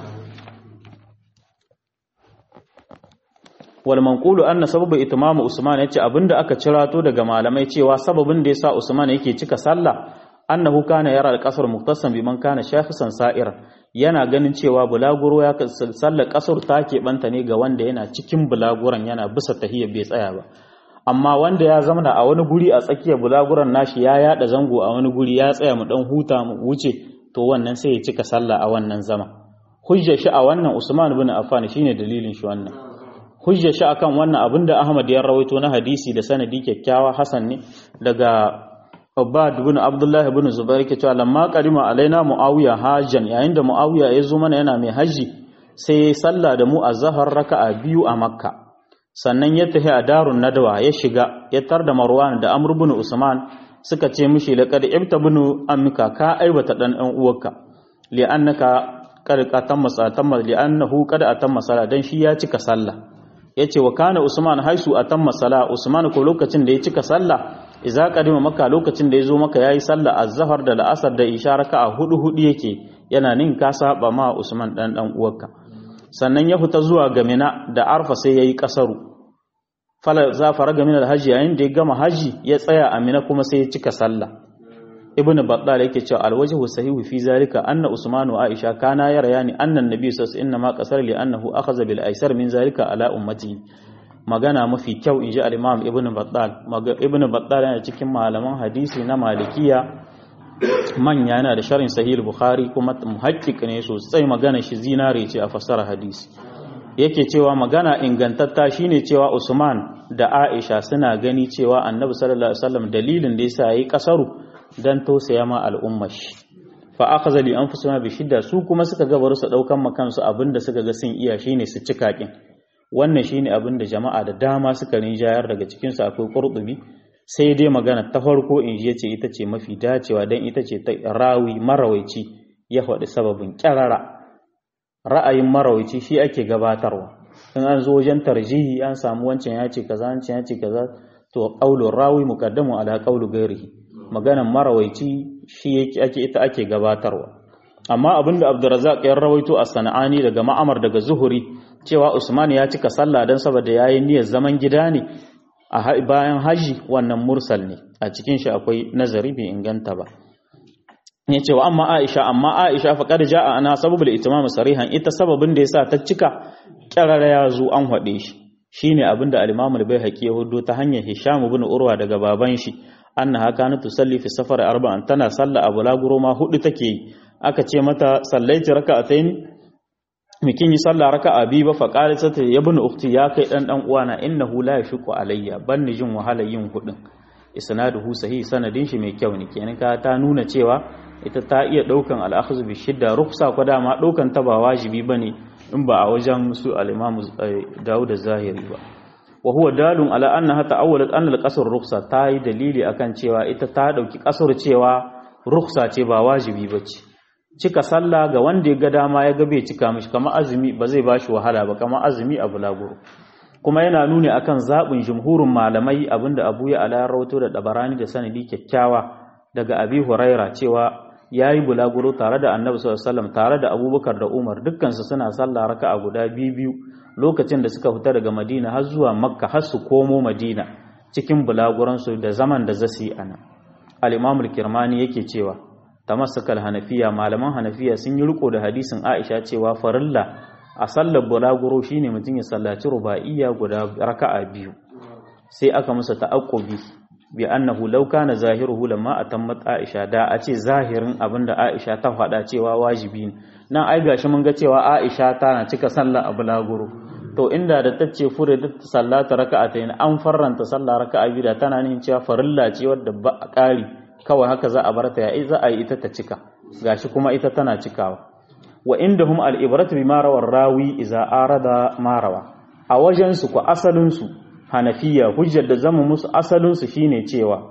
wal manqulu anna sababu itmamu Usman yace abinda aka cirato daga malamai cewa sababin da yasa Usman yake cika sallah annahu kana yara al-qasr muhtassan biman kana shafisan sa'ira yana ganin cewa bulaguro ya sallar kasar ta keɓanta ne ga wanda yana cikin bulaguran yana bisa tahiyya bai tsaya ba amma wanda ya zama a wani guri a tsakiyar bulaguran nashi ya yada zango a wani guri ya tsaya mu dan huta mu wuce to wannan sai ya cika sallah a wannan zama hujjar shi a wannan Usman ibn Affan shine dalilin shi wannan hujjar shi akan wannan abinda Ahmad ya rawaito na hadisi da sanadi kyakkyawa Hasan ne daga Ubbad ibn Abdullah ibn Zubair ke cewa lamma qarima alaina Muawiya hajjan yayin da Muawiya ya zo mana yana mai haji sai ya salla da mu azhar raka'a biyu a Makka sannan ya tafi a darun nadwa ya shiga ya tar da Marwan da Amr ibn Usman suka ce mishi laqad ibta ibn ammika ka aibata dan ɗan uwarka li'annaka qad qatamma satamma li'annahu qad atamma sala dan shi ya cika sallah yace wa kana Usman haisu atamma sala Usman ko lokacin da ya cika sallah iza kadima maka lokacin da yazo maka yayi sallah az-zahar da al-asr da isha raka'a hudu hudu yake yana nin ka saba ma Usman dan dan uwarka sannan ya fita zuwa ga Mina da Arfa sai yayi kasaru fala za faraga min al-hajji yayin da ya gama haji ya tsaya a Mina kuma sai ya cika sallah ibnu battal yake cewa al-wajhu sahihu fi zalika anna Usman wa Aisha kana yarayani anna an-nabiy sallallahu alaihi wasallam ma qasara li annahu akhadha bil aysar min zalika ala ummati magana mafi kyau inji al-Imam Ibn Battal Ibn Battal yana cikin malaman hadisi na Malikiya manya yana da sharhin Sahih Bukhari kuma muhaqqiq ne sosai magana shi zinare ce a fassara hadisi yake cewa magana ingantatta shine cewa Usman da Aisha suna gani cewa Annabi sallallahu alaihi wasallam dalilin da yasa yayi kasaru dan tausaya ma al'ummar shi fa akhadha li anfusihim bi shidda su kuma suka ga bari su daukan makansu abinda suka ga sun iya shine su cika kin wannan shine abin da jama'a da dama suka rinjayar daga cikin su akwai Qurtubi sai dai magana ta farko in ji yace ita ce mafi dacewa dan ita ce ta rawi marawaici ya faɗi sababin kirara ra'ayin marawaici shi ake gabatarwa in an zo wajen tarjihi an samu wancan ya ce kaza wancan ya ce kaza to qaulur rawi muqaddamu ala qaulu ghairihi maganan marawaici shi yake ake ita ake gabatarwa amma abinda Abdurrazzaq ya rawaito a Sana'ani daga Ma'amar daga Zuhuri cewa Usman ya cika sallah dan saboda yayin niyyar zaman gida ne a bayan haji wannan mursal ne a cikin shi akwai nazari bai inganta ba ne cewa amma Aisha amma Aisha fa kad jaa ana sababul itimam sarihan ita sababin da yasa ta cika kirara ya zo an hade shi shine abinda al-Imam al-Baihaqi ya hudo ta hanyar Hisham ibn Urwa daga baban shi annaha kanat tusalli fi safar arba'an tana salla a bulaguro ma hudu take yi aka ce mata sallaiti raka'atayn mikin yi sallah raka'a biyu ba fa qalat ta ibn ukhti ya kai dan dan uwana innahu la yashqu alayya ban jin wahala yin hudin isnaduhu sahih sanadin shi mai kyau ne kenan ka ta nuna cewa ita ta iya daukan al-akhdh bi shidda ruksa ko dama daukan ta ba wajibi bane in ba a wajen su al-Imam Dawud az-Zahiri ba wa huwa dalun ala annaha ta'awwalat anna al-qasr ruksa ta yi dalili akan cewa ita ta dauki kasar cewa ruksa ce ba wajibi bace cika sallah ga wanda ya ga dama ya ga bai cika mishi kamar azumi ba zai bashi wahala ba kamar azumi a bulaguro kuma yana nuni akan zabin jumhurin malamai abinda Abu ya ala rawato da Dabarani da sanadi kyakkyawa daga Abi Huraira cewa yayi bulaguro tare da Annabi sallallahu alaihi wasallam tare da Abubakar da Umar dukkan su suna sallah raka'a guda biyu lokacin da suka fita daga Madina har zuwa Makka har su komo Madina cikin bulaguran su da zaman da zasu yi ana al-Imam al-Kirmani yake cewa tamassakal hanafiya malaman hanafiya sun yi riko da hadisin Aisha cewa farilla a sallar bulaguro shine mutum ya sallaci ruba'iyya guda raka'a biyu sai aka masa ta'aqqubi bi annahu law kana zahiruhu lamma atammat Aisha da a ce zahirin abinda Aisha ta faɗa cewa wajibi ne nan ai gashi mun ga cewa Aisha tana cika sallar a bulaguro to inda da tace furidat sallata raka'atayn an farranta sallah raka'a biyu da tana nihin cewa farilla ce wadda ba a ƙari kawai haka za a bar ta yayi za a yi ita ta cika gashi kuma ita tana cikawa wa indahum al-ibratu bima rawar rawi idza arada ma rawa a wajen su ku asalin su hanafiya hujjar da zamu musu asalin su shine cewa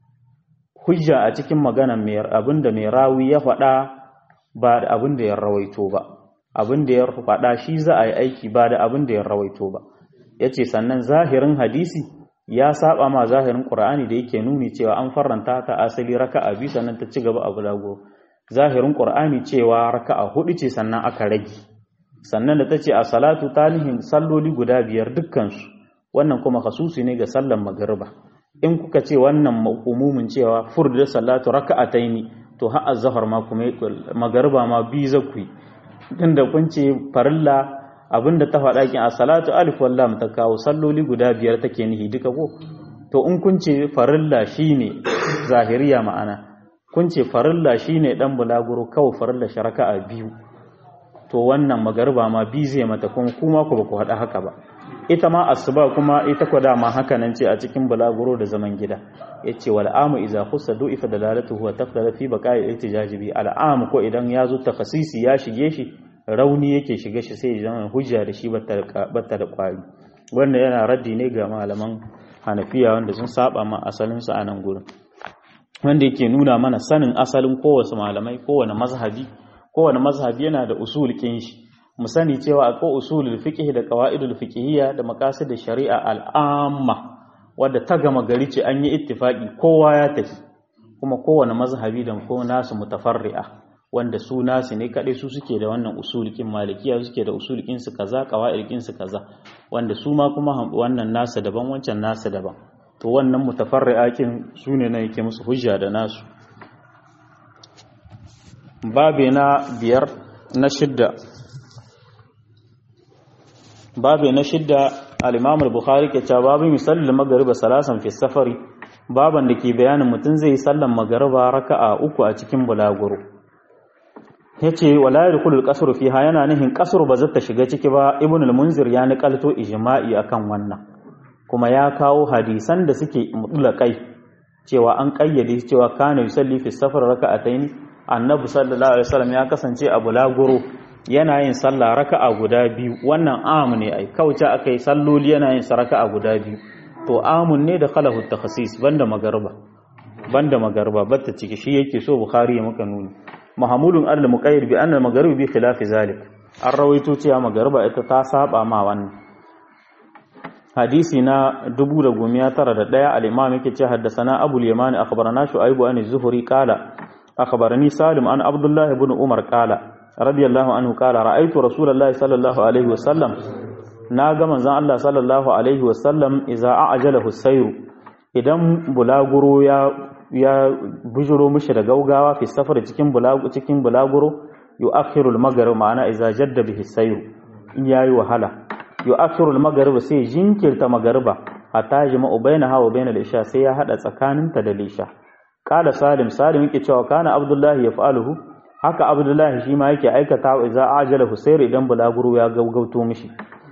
hujja a cikin magana mai abinda mai rawi ya faɗa ba da abinda ya rawaito ba abinda ya faɗa shi za a yi aiki ba da abinda ya rawaito ba yace sannan zahirin hadisi ya saba ma zahirin qur'ani da yake nuni cewa an farranta ta asali raka'a biyu sannan ta ci gaba a bulago zahirin qur'ani cewa raka'a hudu ce sannan aka rage sannan da tace a salatu talihin salloli guda biyar dukkan su wannan kuma khasusi ne ga sallar magriba in kuka ce wannan umumin cewa furda salatu raka'ataini to har azhar ma kuma magriba ma bi zakui inda kun ce farilla abinda ta faɗa kin a salatu alif wallam ta kawo salloli guda biyar take nihi duka ko to in kun ce farilla shine zahiriya ma'ana kun ce farilla shine dan bulaguro kawai farilla sharaka'a biyu to wannan magriba ma bi zai mata kuma kuma ku ba ku hada haka ba ita ma asuba kuma ita ko dama haka nan ce a cikin bulaguro da zaman gida yace wal amu idza khussa du'ifa dalalatuhu wa tafdala fi baqa'i ihtijaji bi al amu ko idan yazo takhasisi ya shige shi rauni yake shiga shi sai ya hujja da shi batta da kwari wannan yana raddi ne ga malaman Hanafiya wanda sun saba ma asalin su a nan gurin wanda yake nuna mana sanin asalin kowace malamai kowane mazhabi kowane mazhabi yana da usul kin shi mu sani cewa akwai usulul fiqh da qawaidul fiqhiyya da maqasid shari'a al'amma wanda ta gama gari ce an yi ittifaki kowa ya tafi kuma kowane mazhabi da ko nasu mutafarri'a wanda su nasu ne kadai su suke da wannan usulikin malikiya suke da usulikin su kaza qawaidin su kaza wanda su ma kuma wannan nasu daban wancan nasu daban to wannan mutafarri'a kin sune ne yake musu hujja da nasu babe na biyar na shidda babe na shidda al-Imam al-Bukhari ke cewa babu misallin magriba salasan fi safari baban da ke bayanin mutun zai sallan magriba raka'a uku a cikin bulaguro yace wala yadkhulul qasru fiha yana nihin qasru ba zata shiga ciki ba Ibn al-Munzir ya nikalto ijma'i akan wannan kuma ya kawo hadisan da suke mutlaqai cewa an kayyade cewa kana yusalli fi safar raka'atayn annabi sallallahu alaihi wasallam ya kasance a bulaguro yana yin sallah raka'a guda biyu wannan amu ne ai kauce akai salloli yana yin raka'a guda biyu to amun ne da khalahu takhsis banda magarba banda magarba batta ciki shi yake so Bukhari ya maka nuni mahmulun al-muqayyid bi anna al-maghrib bi khilafi zalik an rawaito cewa magarba ita ta saba ma wannan hadisi na dubu da goma tara da ɗaya al-imam yake ce haddathana abul yaman akhbarana shu'aib an az-zuhri qala akhbarani salim an abdullah ibn umar qala radiyallahu anhu qala ra'aytu rasulullahi sallallahu alaihi wasallam na ga manzon Allah sallallahu alaihi wasallam idza a'jalahu sayru idan bulaguro ya ya bujuro mishi da gaugawa fi safar cikin bulaguro cikin bulaguro yu'akhiru al-maghrib ma'ana idza jadda bihi sayru in yayi wahala yu'akhiru al-maghrib sai jinkirta magriba hatta jama'u bainaha wa bainal isha sai ya hada tsakaninta da lisha qala salim salim yake cewa kana abdullahi yaf'aluhu haka abdullahi shi ma yake aikata wa idza ajala husayr idan bulaguro ya gaugauto mishi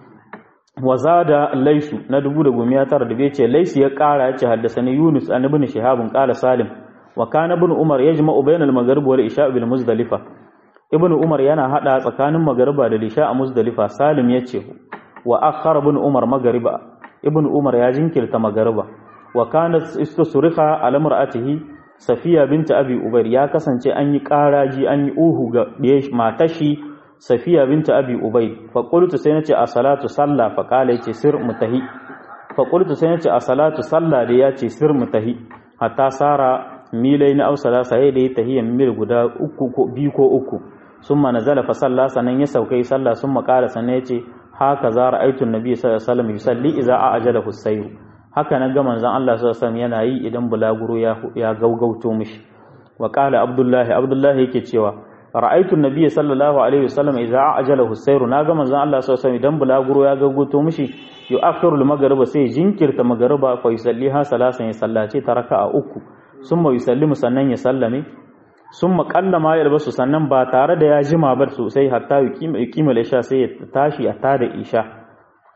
wazada laysu na dubu da goma tara da bai ce laysu ya kara yace haddathani yunus an ibn shihab qala salim wa kana ibn umar yajma'u bainal maghrib wal isha bil muzdalifa ibn umar yana hada tsakanin magriba da isha a muzdalifa salim yace wa akhara ibn umar magriba ibn umar ya jinkirta magriba wa kana istusriha ala mar'atihi safiya binti abi ubayr ya kasance an yi karaji an yi uhu ga matashi safiya binti abi ubayr fa qultu sai nace as-salatu salla fa qala yace sir mutahi fa qultu sai nace as-salatu salla da yace sir mutahi hatta sara milaina aw salasa yayi da tahiyan mil guda uku ko biyu ko uku summa nazala fa salla sanan ya saukai salla summa qala sanan yace haka za ra'aytu an-nabi sallallahu alaihi wasallam yusalli idza a'jalahu as-sayr haka nan ga manzon Allah sallallahu alaihi wasallam yana yi idan bulaguro ya ya gaugauto mishi wa qala abdullahi abdullahi yake cewa ra'aytu an-nabiy sallallahu alaihi wasallam idza ajalahu as-sayr na ga manzon Allah sallallahu alaihi wasallam idan bulaguro ya gaugauto mishi yu'akhiru al-maghrib sai jinkirta magriba fa yusalliha salasan ya sallace ta raka'a uku summa yusallimu sannan ya sallame summa qallama ya albasu sannan ba tare da ya jima ba sosai hatta yuqima yuqima al-isha sai ya tashi a tada isha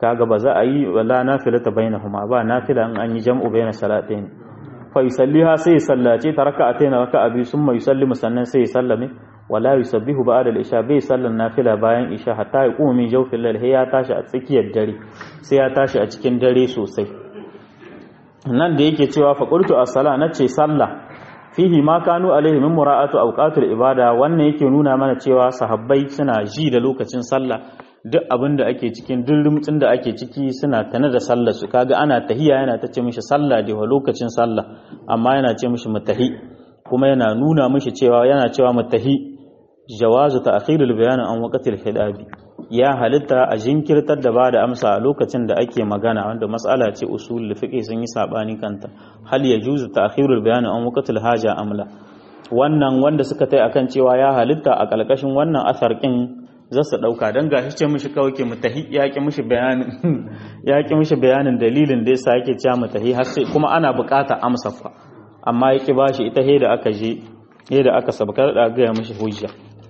kaga ba za a yi wala nafilata bainahuma ba nafila in an yi jam'u baina salatayn fa yusalliha sai sallace ta raka'atayn raka'a biyu summa yusallimu sannan sai sallame wala yusabbihu ba'da al-isha bai sallan nafila bayan isha hatta ya kuma min jawfil layl ya tashi a tsakiyar dare sai ya tashi a cikin dare sosai. Nan da yake cewa fa qultu as-sala nace sallah fihi ma kanu alaihi min mura'atu awqatul ibada, wannan yake nuna mana cewa sahabbai suna ji da lokacin sallah, duk abin da ake cikin durrumtsin da ake ciki suna tana da sallar su. Kaga ana tahiya yana ta ce mishi sallah da lokacin sallah, amma yana ce mishi mutahi, kuma yana nuna mishi cewa yana cewa mutahi jawazu ta'khirul bayan an waqtil hidabi, ya halitta a jinkirtar da ba da amsa a lokacin da ake magana, wanda mas'ala ce usul fiqh sun yi sabani kanta, hal yajuzu ta'khirul bayan an waqtil haja amla. Wannan wanda suka tai akan cewa ya halitta a kalkashin wannan asar kin za su dauka dan gashi ce mishi kawai ke mutahi ya ki mishi bayanin ya ki mishi bayanin dalilin da yasa yake cewa mutahi har sai kuma ana bukata amsa fa, amma yake bashi ita he da aka je he da aka sabkar da ga mishi hujja.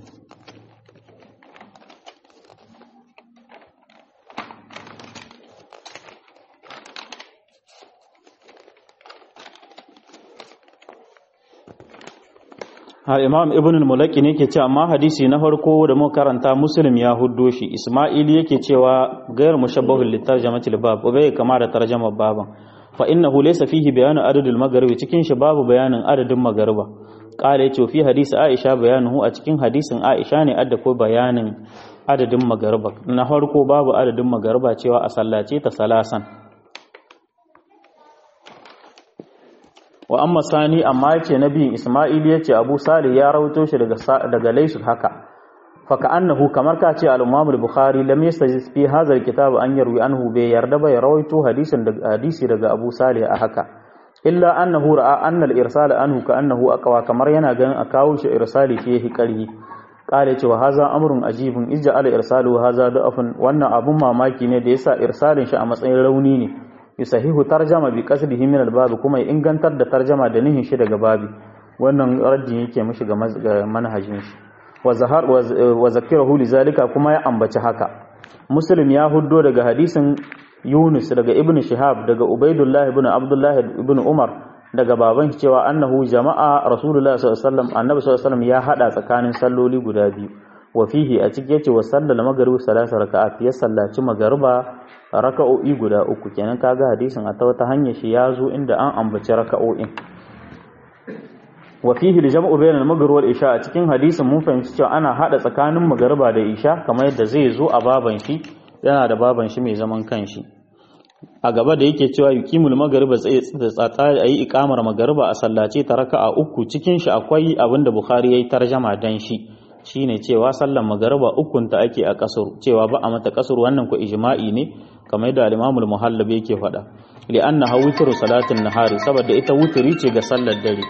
har imam ibn al-mulaki ne ke cewa amma hadisi na farko da muka karanta muslim ya huddo shi, isma'ili yake cewa gairu mushabbahul litarjamati al-bab bai kama da tarjamar baban, fa innahu laysa fihi bayanu adadul magharibi, cikin shi babu bayanin adadin magariba. Qala yace fi hadisi aisha bayanuhu, a cikin hadisin aisha ne adda ko bayanin adadin magariba. Na farko babu adadin magariba cewa a sallace ta salasan. Wa amma sani amma yace nabiyin Isma'il yace Abu Salih ya rawaito shi daga daga Laysu haka, fa ka'annahu kamar ka ce al-Imam al-Bukhari lam yastajiz fi hadha al-kitab an yarwi anhu bai yarda bai rawaito hadisin daga hadisi daga Abu Salih a haka, illa annahu ra'a anna al-irsal anhu ka'annahu aqwa, kamar yana ganin a kawo shi irsali fihi qarhi. Kale cewa haza amrun ajibun ijja al-irsalu haza da'afun, wannan abun mamaki ne da yasa irsalin shi a matsayin rauni ne. Yusahihu tarjama bi qasdihi min al-bab, kuma ya ingantar da tarjama da nihin shi daga babi. Wannan raddin yake mishi ga manhajin shi. Wa zahar wa zakirahu lizalika, kuma ya ambaci haka. Muslim ya huddo daga hadisin Yunus daga Ibn Shihab daga Ubaidullah ibn Abdullah ibn Umar daga baban shi cewa annahu jama'a Rasulullah sallallahu alaihi wasallam, annabi sallallahu alaihi wasallam ya hada tsakanin salloli guda biyu. Wa fihi a cikin yace wa sallal maghrib salasa raka'at, ya sallaci magriba raka'o'i guda uku. Kenan kaga hadisin a ta wata hanyar shi ya zo inda an ambaci raka'o'in. Wa fihi al-jam'u bayna al-maghrib wal isha, a cikin hadisin mun fahimci cewa ana hada tsakanin magriba da isha kamar yadda zai zo a baban shi, yana da baban shi mai zaman kanshi. A gaba da yake cewa yuqimul maghriba tsaye tsatsa ayi iqamar magriba a sallace ta raka'a uku, cikin shi akwai abinda Bukhari yayi tarjama dan shi, shine cewa sallan magriba ukun ta ake a kasar, cewa ba a mata kasar, wannan ko ijma'i ne kamar yadda al-Imam al-Muhallabi yake faɗa, li'annaha witru salatin nahari, saboda ita wutri ce ga sallar dare.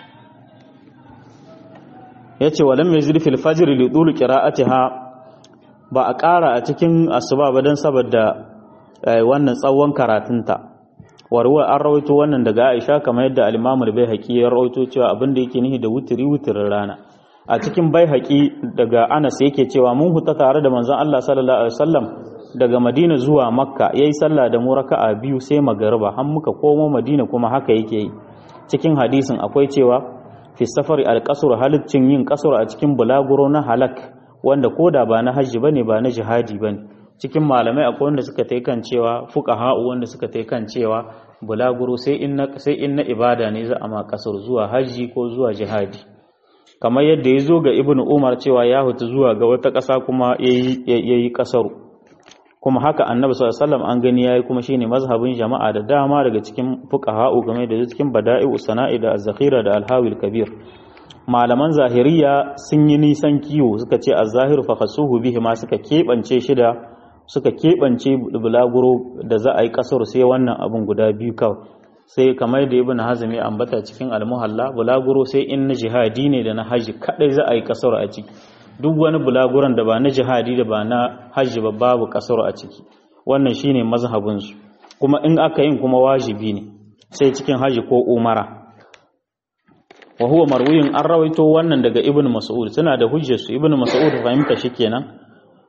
Yace walam yazid fil fajr li dul qira'atiha, ba a ƙara a cikin asuba ba dan saboda wannan tsawon karatunta. Warwa an rawaito wannan daga Aisha kamar yadda al-Imam al-Baihaqi ya rawaito cewa abin da yake nihi da wutri wutrin rana. A cikin Baihaqi daga Anas yake cewa mun huta tare da manzon Allah sallallahu alaihi wasallam daga Madina zuwa Makka, yayi sallah da mu raka'a biyu sai magariba, har muka komo Madina kuma haka yake yi. Cikin hadisin akwai cewa fi safari al-qasr, halaccin yin qasr a cikin bulaguro na halak, wanda koda ba na hajji bane ba na jihadi bane. Cikin malamai akwai wanda suka tai kan cewa fuqaha'u wanda suka tai kan cewa bulaguro sai in na sai in na ibada ne za a ma qasr zuwa hajji ko zuwa jihadi, kamar yadda ya zo ga Ibn Umar cewa ya hutu zuwa ga wata ƙasa kuma yayi qasaru, kuma haka Annabi sallallahu alaihi wasallam an gani yayi, kuma shine mazhabin jama'a da dama daga cikin fuqaha'u game da cikin bada'i'us sana'i da az-zakhira da al-hawil kabir. Malaman zahiriya sun yi nisan kiwo, suka ce az-zahiru fa khasuhu bihi, ma suka kebance shi da suka kebance bulaguro da za a yi kasar sai wannan abun guda biyu kawai. Sai kamar da Ibn Hazm ya ambata cikin al-Muhalla, bulaguro sai in na jihadi ne da na haji kadai za a yi kasar a ciki. Duk wani bulaguron da ba na jihadi da ba na haji ba babu kasar a ciki. Wannan shine mazhabin su. Kuma in aka yin kuma wajibi ne sai cikin haji ko umara. Wa huwa marwiyin, an rawaito wannan daga Ibn Mas'ud, suna da hujjar su. Ibn Mas'ud fahimta shi kenan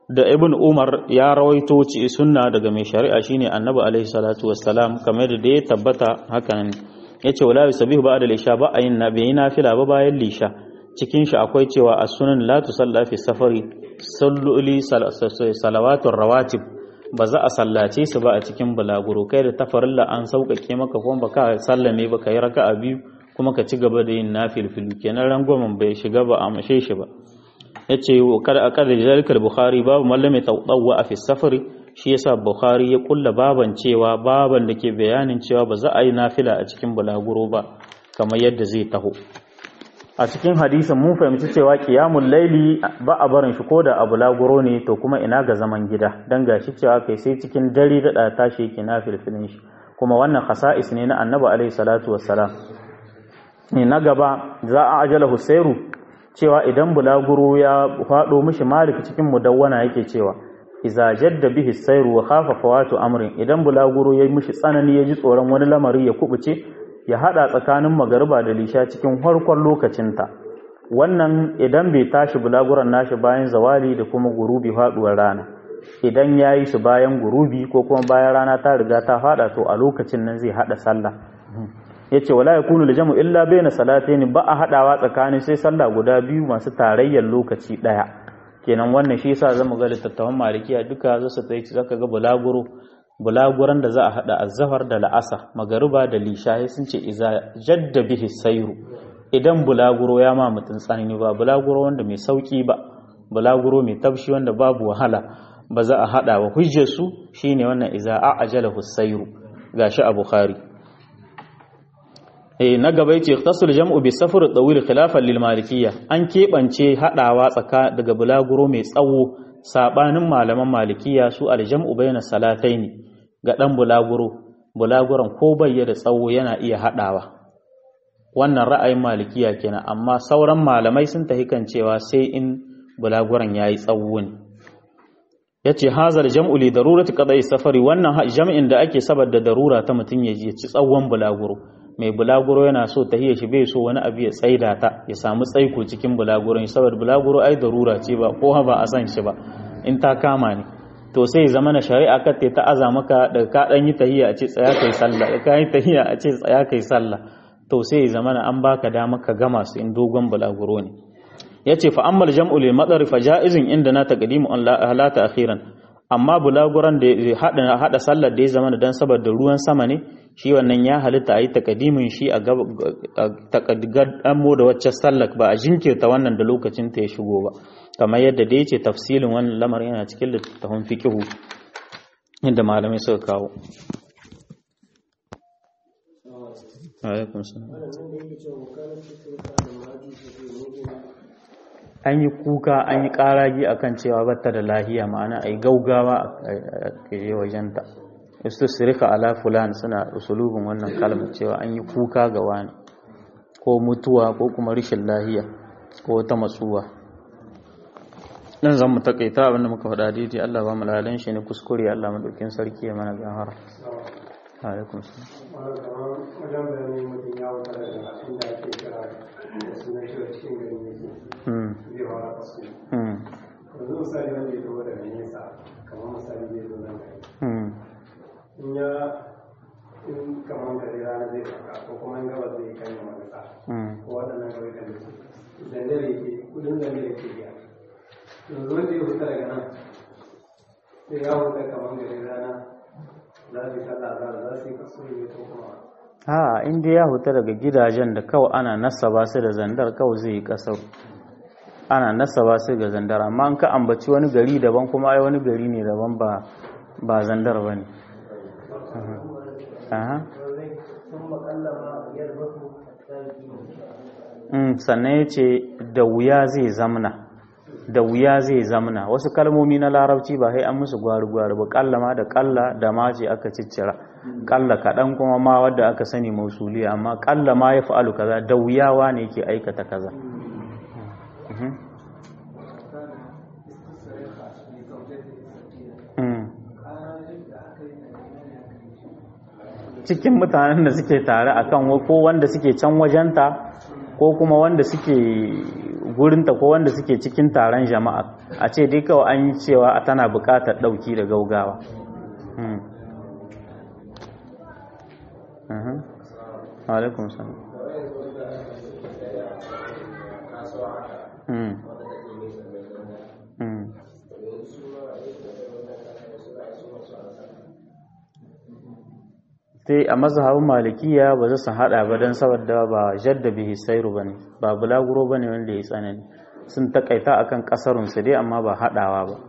da ibn umar ya rawaito ci sunna daga mai shari'a shine annabi alaihi salatu wassalam kamar da ya tabbata hakan yace wala yusabihu ba'da al-isha ba ayin nabi nafila ba bayan lisha cikin shi akwai cewa as-sunan la tusalla fi safari salluli salawatur rawatib ba za a sallace su ba a cikin bulaguro kai da tafarilla an sauƙaƙe maka kuma baka sallame ba kai raka'a biyu kuma ka ci gaba da yin nafilfilu kenan rangwamen bai shiga ba a mashe shi ba yace kada a kada zalikal bukhari babu mallame tawwa fi safari shi yasa bukhari ya kulla baban cewa baban da ke bayanin cewa ba za a yi nafila a cikin bulaguro ba kamar yadda zai taho a cikin hadisin mun fahimci cewa qiyamul laili ba a barin shi koda a bulaguro ne to kuma ina ga zaman gida dan gashi cewa kai sai cikin dare da tashi yake nafilfilin shi kuma wannan khasa'is ne na annabi alaihi salatu wassalam ne na gaba za a ajala husairu cewa idan bulaguro ya faɗo mishi malik cikin mudawwana yake cewa iza jadda bihi sairu wa khafa fawatu amrin idan bulaguro yayi mishi tsanani ya ji tsoron wani lamari ya kubuce ya hada tsakanin magariba da lisha cikin farkon lokacinta wannan idan bai tashi bulaguran nashi bayan zawali da kuma gurubi faduwar rana idan yayi su bayan gurubi ko kuma bayan rana ta riga ta fada to a lokacin nan zai hada sallah yace wala yakunu lijamu illa baina salatayn ba a hadawa tsakanin sai sallah guda biyu masu tarayyar lokaci daya kenan wannan shi yasa zamu ga littattafan malikiya duka za su tsaye zaka ga bulaguro bulaguran da za a hada azhar da la'asa magariba da lisha sun ce iza jadda bihi sayru idan bulaguro ya ma mutun tsanani ba bulaguro wanda mai sauki ba bulaguro mai tabshi wanda babu wahala ba za a hada wa hujjar su shine wannan iza a'jalahu sayru gashi a bukhari na gaba yace ikhtasul jam'u bi safar tawil khilafan lil malikiyya an kebance hadawa tsaka daga bulaguro mai tsawo sabanin malaman malikiya su aljam'u bayna salataini ga dan bulaguro bulaguron ko bayya da tsawo yana iya hadawa wannan ra'ayin malikiya kenan amma sauran malamai sun tahi kan cewa sai in bulaguron yayi tsawo ne yace hazal jam'u li darurati qada'i safari wannan jam'in da ake saboda darura ta mutun ya ci tsawon bulaguro mai bulaguro yana so tahiyya shi bai so wani abu ya tsaida ta ya samu tsaiko cikin bulaguron saboda bulaguro ai darura ce ba ko ba a san shi ba in ta kama ne to sai zama na shari'a ka ta aza maka daga ka dan yi tahiyya a ce tsaya kai sallah ka yi tahiyya a ce tsaya kai sallah to sai zama na an baka dama ka gama su in dogon bulaguro ne yace fa ammal jam'u lil madar fa ja'izun inda na taqdimu an la ta'khiran amma bulaguran da hada hada sallar da ya zama dan saboda ruwan sama ne shi wannan ya halitta a yi takadimin shi a takaddamu da wacce sallar ba a jinkirta wannan da lokacin ta ya shigo ba kamar yadda da yace tafsilin wannan lamarin yana cikin littafin fiqhu inda malamai suka kawo an yi kuka an yi karagi akan cewa batta da lahiya ma'ana ai gaugawa a je wajenta istisrika ala fulan suna usulubin wannan kalmar cewa an yi kuka ga wani ko mutuwa ko kuma rishin lahiya ko wata matsuwa dan zan mu takaita abinda muka faɗa daidai Allah ba mu lalan shi ne kuskure Allah madaukin sarki ya mana gahara alaikum salam wajen bayani mutum ya wuce daga inda ake kira da sunan shi cikin gari ne zai fara kasu yanzu misali wanda ya tawo daga nesa kamar misali zai zo nan gari in ya in kamar gari rana zai saka ko kuma in gabas zai kan yi magasa ko waɗannan kawai kan su zandar yake kudin zandar yake biya yanzu wanda ya huta daga nan sai ya huta kamar gari rana za su yi sallah za su yi kaso ne ko kuma ha inda ya huta daga gidajen da kawai ana nasaba su da zandar kawai zai yi kasar ana nasaba su ga zandar amma an ka ambaci wani gari daban kuma ai wani gari ne daban ba ba zandar ba ne sannan ya ce da wuya zai zamna da wuya zai zamna wasu kalmomi na larabci ba sai an musu gwari-gwari ba kallama da kalla da ma ce aka ciccira kalla kaɗan kuma ma wadda aka sani mausuliya amma kalla ma ya fa'alu kaza da wuyawa ne ke aikata kaza cikin mutanen da suke tare akan ko wanda suke can wajenta ko kuma wanda suke gurinta ko wanda suke cikin taron jama'a a ce dai kawai an yi cewa tana buƙatar ɗauki da gaugawa. Alaikum salam. sai a mazhabin malikiya ba za su hada ba don saboda ba jadda bihi sairu bane ba bulaguro bane wanda ya tsanani sun takaita akan kasarun su dai amma ba hadawa ba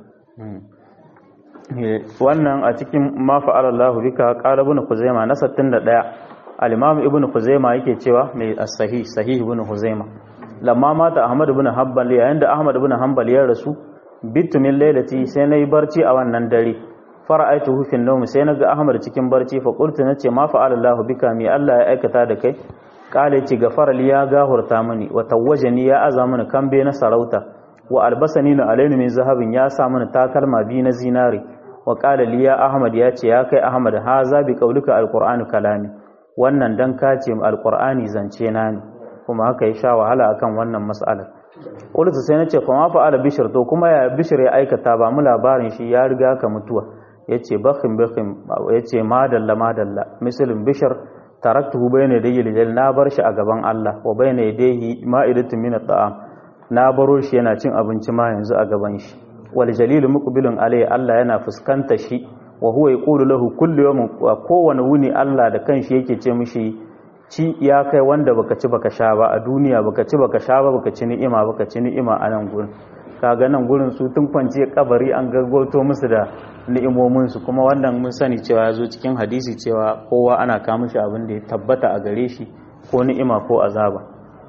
wannan a cikin ma fa'ala Allah bika qala ibn Khuzaimah na sittin da ɗaya al-Imam ibn Khuzaimah yake cewa mai as-sahih sahih ibn Khuzaimah lamma mata Ahmad ibn Hanbal yayin da Ahmad ibn Hanbal ya rasu bitu min lailati sai nayi barci a wannan dare fara'aituhu fi an-nawm sai naga Ahmad cikin barci fa qultu nace ma fa'ala Allah bika mi Allah ya aikata da kai kale ce gafara li ya gahurta mini wa tawajjani ya aza mini kambe na sarauta wa albasani na alaini min zahabin ya sa mini takalma bi na zinari wa qala li ya Ahmad ya ce ya kai Ahmad haza bi qaulika al-Qur'anu kalami wannan dan ka ce al-Qur'ani zance na ne kuma haka ya sha wahala akan wannan mas'alar qultu sai nace fa ma fa'ala bishr to kuma ya bishr ya aikata ba mu labarin shi ya riga ka mutuwa yace bakhin bakhin yace madalla madalla misalin bishar taraktuhu bayna yadayhi lijal na bar shi a gaban Allah wa bayna yadayhi ma'idatun min at'am na baro shi yana cin abinci ma yanzu a gaban shi wal jalil muqbilun alayhi Allah yana fuskanta shi wa huwa yaqulu lahu kullu yawmin wa kowane wuni Allah da kanshi yake ce mishi ci ya kai wanda baka ci baka sha ba a duniya baka ci baka sha ba baka ci ni'ima baka ci ni'ima a nan gurin kaga nan gurin su tun kwance kabari an gaggoto musu da ni'imominsu kuma wannan mun sani cewa ya zo cikin hadisi cewa kowa ana kama shi abin da ya tabbata a gare shi ko ni'ima ko azaba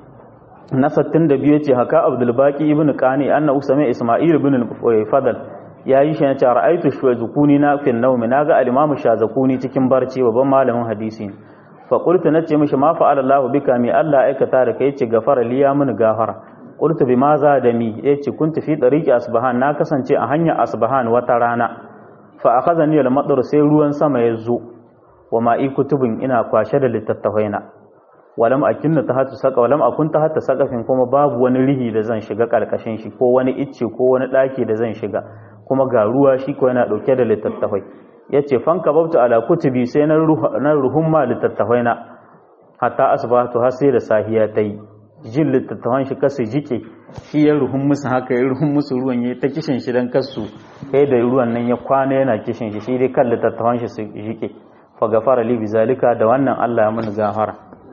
na sittin da biyu ce haka Abdul Baqi ibn Qani anna usama Isma'il ibn Fadl yayi shi ne cewa ra'aytu shazakuni na fi nawmi naga al-Imam Shazakuni cikin barci babban malamin hadisi fa qultu nace mishi ma fa'ala Allah bika mi Allah aikata da kai ce gafara li ya mun gafara qultu bima za da mi yace kuntu fi tariqi asbahan na kasance a hanyar asbahan wata rana fa akhadhani al-matar sai ruwan sama ya zo wa ma'i kutubin ina kwashe da littattafaina walam akinna tahatu saqa walam akun tahata saqafin kuma babu wani rihi da zan shiga karkashin shi ko wani icce ko wani daki da zan shiga kuma ga ruwa shi ko yana dauke da littattafai yace fanka babtu ala kutubi sai na na ruhumma littattafaina hatta asbahtu har sai da sahiya tayi jin littattafan shi kasu jike shi ya ruhun musu haka ya ruhun musu ruwan ya ta kishin shi dan kasu kai da ruwan nan ya kwana yana kishin shi shi dai kan littattafan shi su jike fa gafara li bizalika da wannan Allah ya mun gafara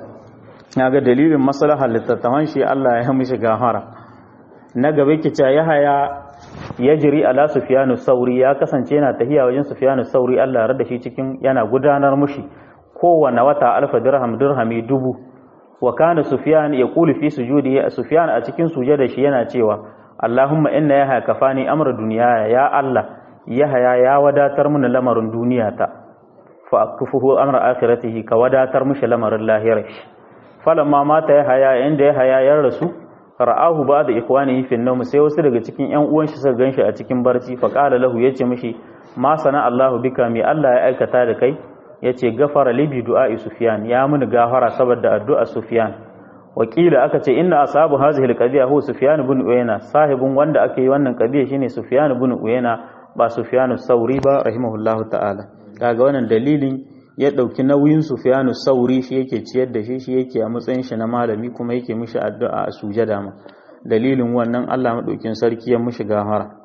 naga dalilin maslahar littattafan shi Allah ya mishi gafara na gaba kice Yahaya yajri ala Sufyanu Sauri ya kasance yana tahiya wajen Sufyanu Sauri Allah ya rada shi cikin yana gudanar mushi kowanne wata alfa dirham dirhami dubu wa kana Sufyan yaqulu fi sujudi Sufyan a cikin sujada shi yana cewa Allahumma inna yahya kafani amra dunya ya Allah yahya ya wadatar mun lamarin duniyata fa akfuhu amra akhiratihi ka wadatar mushi lamarin lahirashi falamma mata yahya inda yahya ya rasu ra'ahu ba'da ikhwanihi fi an-nawm sai wasu daga cikin ƴan uwan shi suka ganshi a cikin barci fa qala lahu yace mishi ma sana Allahu bika mi Allah ya aikata da kai yace gafara libi du'a'i Sufyan ya muni gafara saboda addu'a Sufyan wakila aka ce inna ashabu hadhihi al-qadiya huwa Sufyan ibn Uyayna sahibin wanda aka yi wannan qadiya shine Sufyan ibn Uyayna ba Sufyan as-Sauri ba rahimahullahu ta'ala kaga wannan dalilin ya dauki nauyin Sufyan as-Sauri shi yake ciyar da shi shi yake a matsayin shi na malami kuma yake mishi addu'a a sujada ma dalilin wannan Allah madaukin sarki ya mishi gafara